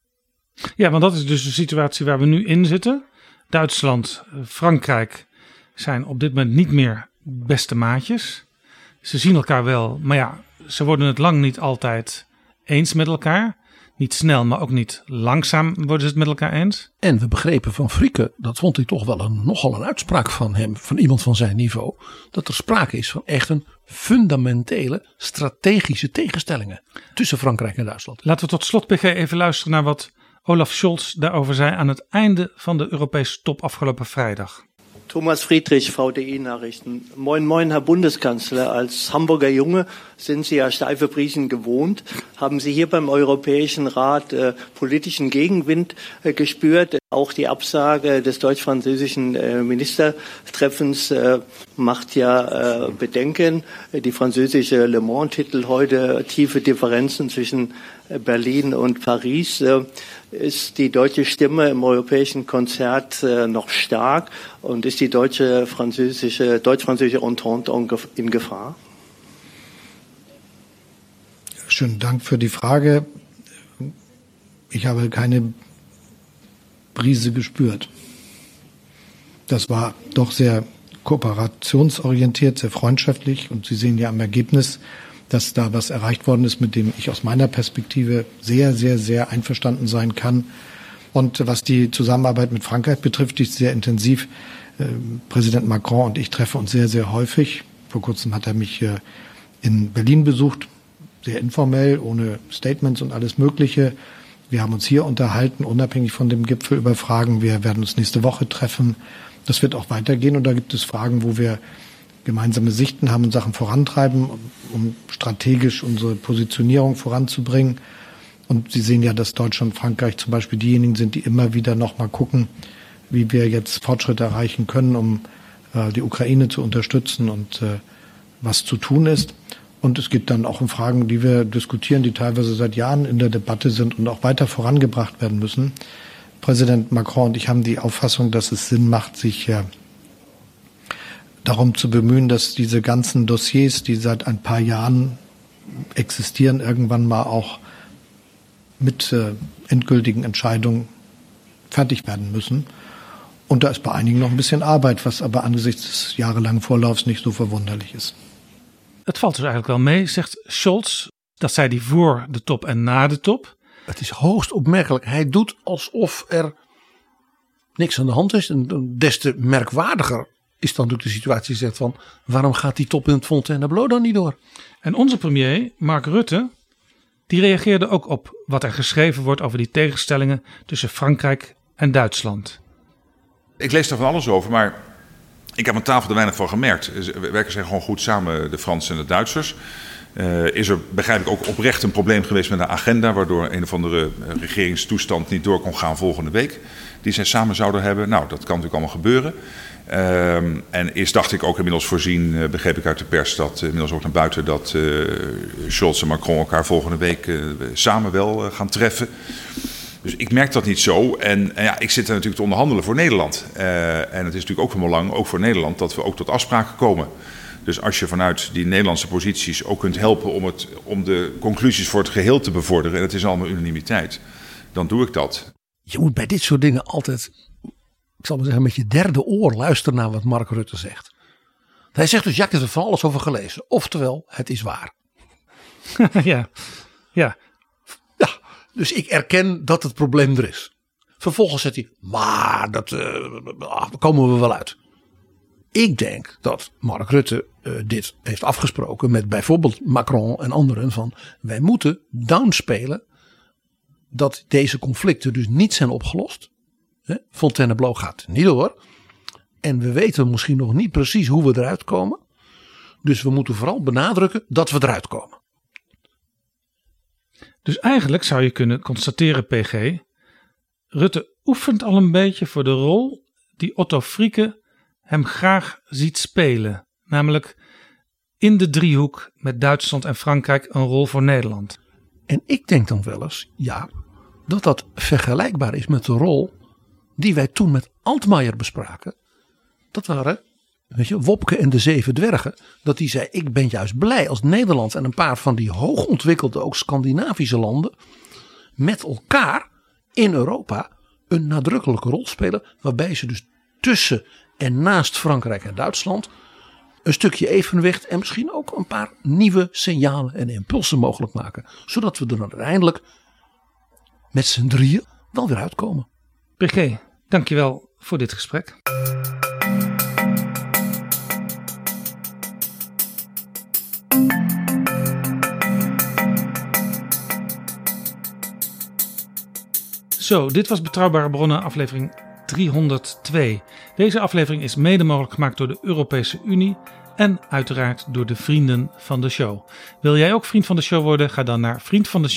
Ja, want dat is dus de situatie waar we nu in zitten. Duitsland, Frankrijk zijn op dit moment niet meer beste maatjes. Ze zien elkaar wel, maar ze worden het lang niet altijd eens met elkaar. Niet snel, maar ook niet langzaam worden ze het met elkaar eens. En we begrepen van Frieke, dat vond ik toch wel nogal een uitspraak van hem, van iemand van zijn niveau, dat er sprake is van echt een fundamentele strategische tegenstellingen tussen Frankrijk en Duitsland. Laten we tot slot, PG, even luisteren naar wat Olaf Scholz daarover zei aan het einde van de Europese top afgelopen vrijdag. Thomas Friedrich, VDI-Nachrichten. Moin, moin, Herr Bundeskanzler. Als Hamburger Junge sind Sie ja steife Briefen gewohnt. Haben Sie hier beim Europäischen Rat politischen Gegenwind gespürt? Auch die Absage des deutsch-französischen Ministertreffens macht ja Bedenken. Die französische Le Monde-Titel heute tiefe Differenzen zwischen Berlin und Paris. Ist die deutsche Stimme im europäischen Konzert noch stark und ist die deutsch-französische Entente in Gefahr? Schönen Dank für die Frage. Ich habe keine Brise gespürt. Das war doch sehr kooperationsorientiert, sehr freundschaftlich und Sie sehen ja am Ergebnis, dass da was erreicht worden ist, mit dem ich aus meiner Perspektive sehr, sehr, sehr einverstanden sein kann. Und was die Zusammenarbeit mit Frankreich betrifft, die ist sehr intensiv. Präsident Macron und ich treffen uns sehr, sehr häufig. Vor kurzem hat er mich in Berlin besucht, sehr informell, ohne Statements und alles Mögliche. Wir haben uns hier unterhalten, unabhängig von dem Gipfel, über Fragen. Wir werden uns nächste Woche treffen. Das wird auch weitergehen und da gibt es Fragen, wo wir gemeinsame Sichten haben und Sachen vorantreiben, um strategisch unsere Positionierung voranzubringen. Und Sie sehen ja, dass Deutschland und Frankreich zum Beispiel diejenigen sind, die immer wieder noch mal gucken, wie wir jetzt Fortschritte erreichen können, um die Ukraine zu unterstützen und was zu tun ist. Und es geht dann auch um Fragen, die wir diskutieren, die teilweise seit Jahren in der Debatte sind und auch weiter vorangebracht werden müssen. Präsident Macron und ich haben die Auffassung, dass es Sinn macht, sich darum zu bemühen, dass diese ganzen Dossiers, die seit ein paar Jahren existieren, irgendwann mal auch mit endgültigen Entscheidungen fertig werden müssen. Und da ist bei einigen noch ein bisschen Arbeit, was aber angesichts des jahrelangen Vorlaufs niet zo verwonderlich is. Het valt dus eigenlijk wel mee, zegt Scholz. Dat zei hij voor de top en na de top. Het is hoogst opmerkelijk. Hij doet alsof er niks aan de hand is. En des te merkwaardiger is dan natuurlijk de situatie. Zegt van, waarom gaat die top in het Fontainebleau dan niet door? En onze premier, Mark Rutte, die reageerde ook op wat er geschreven wordt over die tegenstellingen tussen Frankrijk en Duitsland. Ik lees daar van alles over, maar ik heb aan tafel er weinig van gemerkt. Werken zij gewoon goed samen, de Fransen en de Duitsers? Is er, begrijp ik, ook oprecht een probleem geweest met de agenda, waardoor een of andere regeringstoestand niet door kon gaan volgende week, die zij samen zouden hebben? Nou, dat kan natuurlijk allemaal gebeuren. En is, dacht ik, ook inmiddels voorzien, begreep ik uit de pers, dat inmiddels ook naar buiten, dat Scholz en Macron elkaar volgende week samen wel gaan treffen. Dus ik merk dat niet zo. En ja, ik zit er natuurlijk te onderhandelen voor Nederland. En het is natuurlijk ook van belang, ook voor Nederland, dat we ook tot afspraken komen. Dus als je vanuit die Nederlandse posities ook kunt helpen om de conclusies voor het geheel te bevorderen, en het is allemaal unanimiteit, dan doe ik dat. Je moet bij dit soort dingen altijd, ik zal maar zeggen, met je derde oor luisteren naar wat Mark Rutte zegt. Hij zegt dus, ja, ik heb er van alles over gelezen. Oftewel, het is waar. Ja. Dus ik erken dat het probleem er is. Vervolgens zegt hij, maar dat komen we wel uit. Ik denk dat Mark Rutte dit heeft afgesproken met bijvoorbeeld Macron en anderen. Van wij moeten downspelen dat deze conflicten dus niet zijn opgelost. Fontainebleau gaat niet door. En we weten misschien nog niet precies hoe we eruit komen. Dus we moeten vooral benadrukken dat we eruit komen. Dus eigenlijk zou je kunnen constateren, PG, Rutte oefent al een beetje voor de rol die Otto Frieke hem graag ziet spelen. Namelijk in de driehoek met Duitsland en Frankrijk een rol voor Nederland. En ik denk dan wel eens, ja, dat vergelijkbaar is met de rol die wij toen met Altmaier bespraken. Dat waren, weet je, Wopke en de 7 dwergen. Dat die zei, ik ben juist blij als Nederland en een paar van die hoogontwikkelde, ook Scandinavische landen, met elkaar in Europa een nadrukkelijke rol spelen. Waarbij ze dus tussen en naast Frankrijk en Duitsland een stukje evenwicht en misschien ook een paar nieuwe signalen en impulsen mogelijk maken. Zodat we er uiteindelijk met z'n drieën wel weer uitkomen. PG, dankjewel voor dit gesprek. Zo, dit was Betrouwbare Bronnen, aflevering 302. Deze aflevering is mede mogelijk gemaakt door de Europese Unie en uiteraard door de vrienden van de show. Wil jij ook vriend van de show worden? Ga dan naar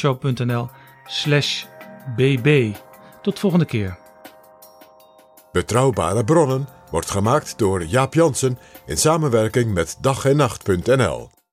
vriendvandeshow.nl/bb. Tot volgende keer. Betrouwbare Bronnen wordt gemaakt door Jaap Jansen in samenwerking met dag-en-nacht.nl.